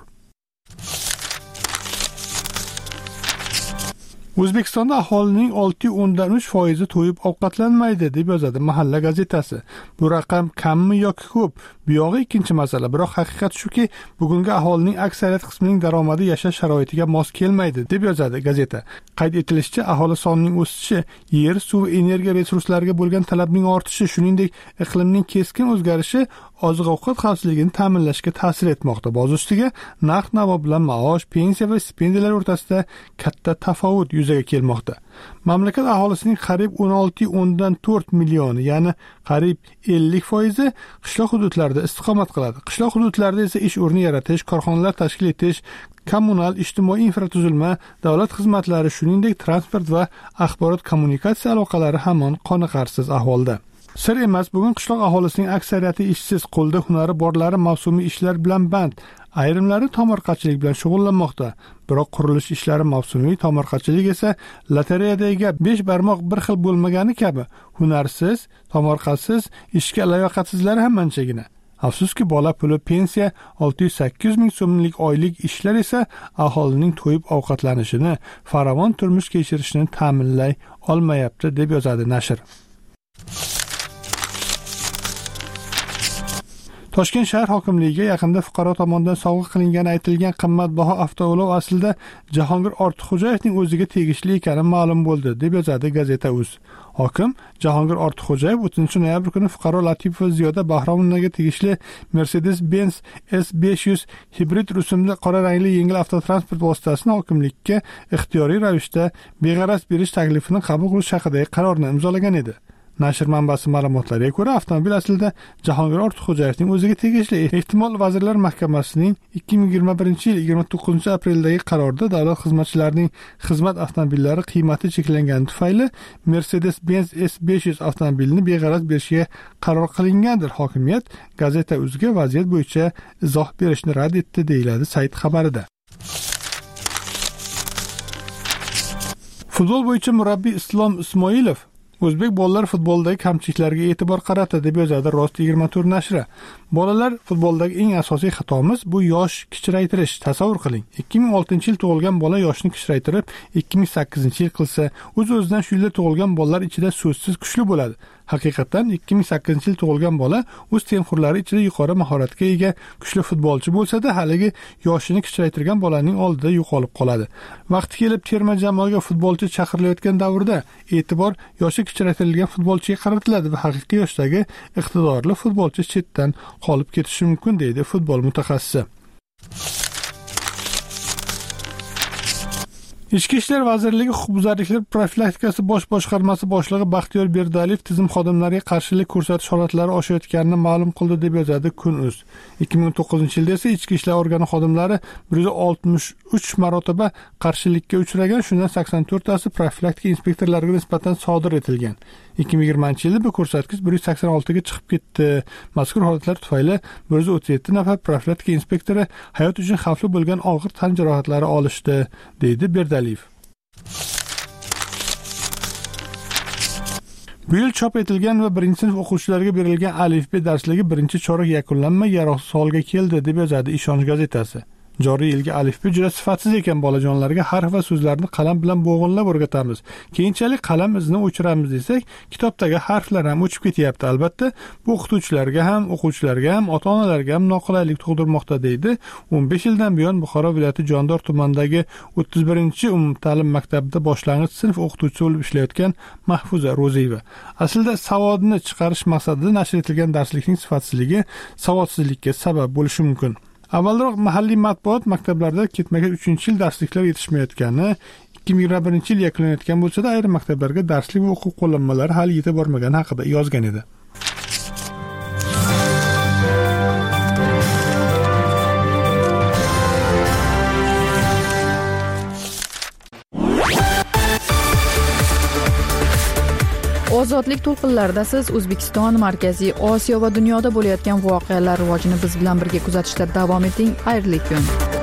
O'zbekistonda aholining olti o'ndan uch foizi to'yib ovqatlanmaydi deb yozadi Mahalla gazetasi. Bu raqam kammi yoki ko'p? Bu yog'i ikkinchi masala. Biroq haqiqat shuki, bugungi aholining aksariyat qismining daromadi yashash sharoitiga mos kelmaydi deb yozadi gazeta. Qayd etilishicha, aholi sonining o'sishi, yer, suv, energiya resurslariga bo'lgan talabning ortishi, shuningdek iqlimning keskin o'zgarishi oziq-ovqat xavfsizligini ta'minlashga ta'sir etmoqda. Boz ustiga narx-navo bilan maosh, pensiya va stipendiyalar o'rtasida katta tafovut yuzaga kelmoqda. Mamlakat aholisining qariyb o'n olti o'ndan to'rt millioni, ya'ni qariyb ellik foizi qishloq hududlarida istiqomat qiladi. Qishloq hududlarida esa ish o'rni yaratish, korxonalar tashkil etish, kommunal, ijtimoiy infratuzilma, davlat xizmatlari, shuningdek transport va axborot kommunikatsiya aloqalari hamon qoniqarsiz ahvolda. Sir emas, bugun qishloq aholisining aksariyati ishsiz, qo'lda hunari borlari mavsumiy ishlar bilan band. Ayrimlari tomorqachilik bilan shug'ullanmoqda. Biroq qurilish ishlari mavsumiy, tomorqachilik esa lotereyadagi besh barmoq bir xil bo'lmagani kabi hunarsiz, tomorqasiz, ishga layoqatsizlari ham anchagina. Afsuski, bola puli, pensiya, olti yuz sakkiz yuz ming so'mlik oylik ishlar esa aholining to'yib ovqatlanishini, farovon turmush kechirishini ta'minlay olmayapti deb yozadi nashr. Toshkent shahar hokimligiga yaqinda fuqaro tomonidan sovg'a qilingani aytilgan qimmatbaho avtoulov aslida Jahongir Ortiqxo'jayevning o'ziga tegishli ekani ma'lum bo'ldi deb yozadi Gazeta.uz. Hokim Jahongir Ortiqxo'jayev o'ttizinchi noyabr kuni fuqaro Latifova Ziyoda Bahromovnaga tegishli Mercedes-Benz S besh yuz hibrid rusumli qora rangli yengil avtotransport vositasini hokimlikka ixtiyoriy ravishda beg'araz berish taklifini qabul qilish haqidagi qarorni imzolagan edi. Nashr manbasi ma'lumotlariga ko'ra, avtomobil aslida Jahongir Ortiqxo'jayevning o'ziga tegishli. Ehtimol Vazirlar Mahkamasining ikki ming yigirma birinchi yil yigirma to'qqizinchi apreldagi qarorida davlat xizmatchilarining xizmat avtomobillari qiymati cheklangani tufayli Mercedes-Benz S besh yuz avtomobilini beg'araz berishga qaror qilingandir. Hokimiyat Gazeta.uzga vaziyat bo'yicha izoh berishni rad etdi, deyiladi sayt xabarida. Futbol bo'yicha murabbiy Islom Ismoilov o'zbek bolalar futboldagi kamchiliklarga e'tibor qaratdi deb yozadi Rost yigirma to'rt nashri. Bolalar futboldagi eng asosiy xatomiz bu yosh kichraytirish. Tasavvur qiling, ikki ming oltinchi yil tug'ilgan bola yoshni kichraytirib ikki ming sakkizinchi yil qilsa, o'z-o'zidan shu yilda tug'ilgan bolalar ichida so'zsiz kuchli bo'ladi. Haqiqatan ikki ming sakkizinchi yil tug'ilgan bola o'z tengqurlari ichida yuqori mahoratga ega kuchli futbolchi bo'lsa-da, haligi yoshini kichraytirgan bolaning oldida yo'qolib qoladi. Vaqti kelib terma jamoaga futbolchi chaqirilayotgan davrda e'tibor yoshi kichraytirilgan futbolchiga qaratiladi va haqiqiy yoshdagi iqtidorli futbolchi chetdan qolib ketishi mumkin, deydi futbol mutaxassisi. Ichki ishlar vazirligi huquqbuzarliklar profilaktikasi bosh boshqarmasi boshlig'i Baxtiyor Berdaliyev tizim xodimlariga qarshilik ko'rsatish holatlari oshayotganini ma'lum qildi deb yozadi Kun.uz. ikki ming o'n to'qqizinchi yilda esa ichki ishlar organi xodimlari bir yuz oltmish uch marotaba qarshilikka uchragan, shundan sakson to'rttasi profilaktika inspektorlariga nisbatan sodir etilgan. ikki ming yigirmanchi yilda bu ko'rsatkich bir yuz sakson oltiga chiqib ketdi. Mazkur holatlar tufayli bir yuz o'ttiz yetti nafar profilaktika inspektori hayot uchun xavfli bo'lgan og'ir tan jarohatlari olishdi, deydi Berdaliyev. Bu yil chop etilgan va birinchi sinf o'quvchilariga berilgan alifbe darsligi birinchi chorak yakunlanmay yaroqsiz holga keldi deb yozadi Ishonch gazetasi. Joriy yilgi alifbe juda sifatsiz ekan, bolajonlarga harf va so'zlarni qalam bilan bo'g'inlab o'rgatamiz. Keyinchalik qalam izini o'chiramiz desak, kitobdagi harflar ham o'chib ketyapti. Albatta, bu o'qituvchilarga ham, o'quvchilarga ham, ota-onalarga ham noqulaylik tug'dirmoqda, deydi o'n besh yildan buyon Buxoro viloyati Jondor tumanidagi o'ttiz birinchi umumta'lim maktabida boshlang'ich sinf o'qituvchisi bo'lib ishlayotgan Mahfuza Ro'ziyeva. Aslida savodni chiqarish maqsadida nashr etilgan darslikning sifatsizligi savodsizlikka sabab bo'lishi mumkin. Avvalroq mahalliy matbuot maktablarda ketma-ket uchinchi yil darsliklar yetishmayotgani, ikki ming yigirma birinchi yil yakunlanayotgan bo'lsa-da, ayrim maktablarga darslik va o'quv qo'llanmalari hali yetib bormagani haqida yozgan edi. Ozodlik to'lqinlarida siz O'zbekiston, Markaziy Osiyo va dunyoda bo'layotgan voqealar rivojini biz bilan birga kuzatishda davom eting. Xayrli kun.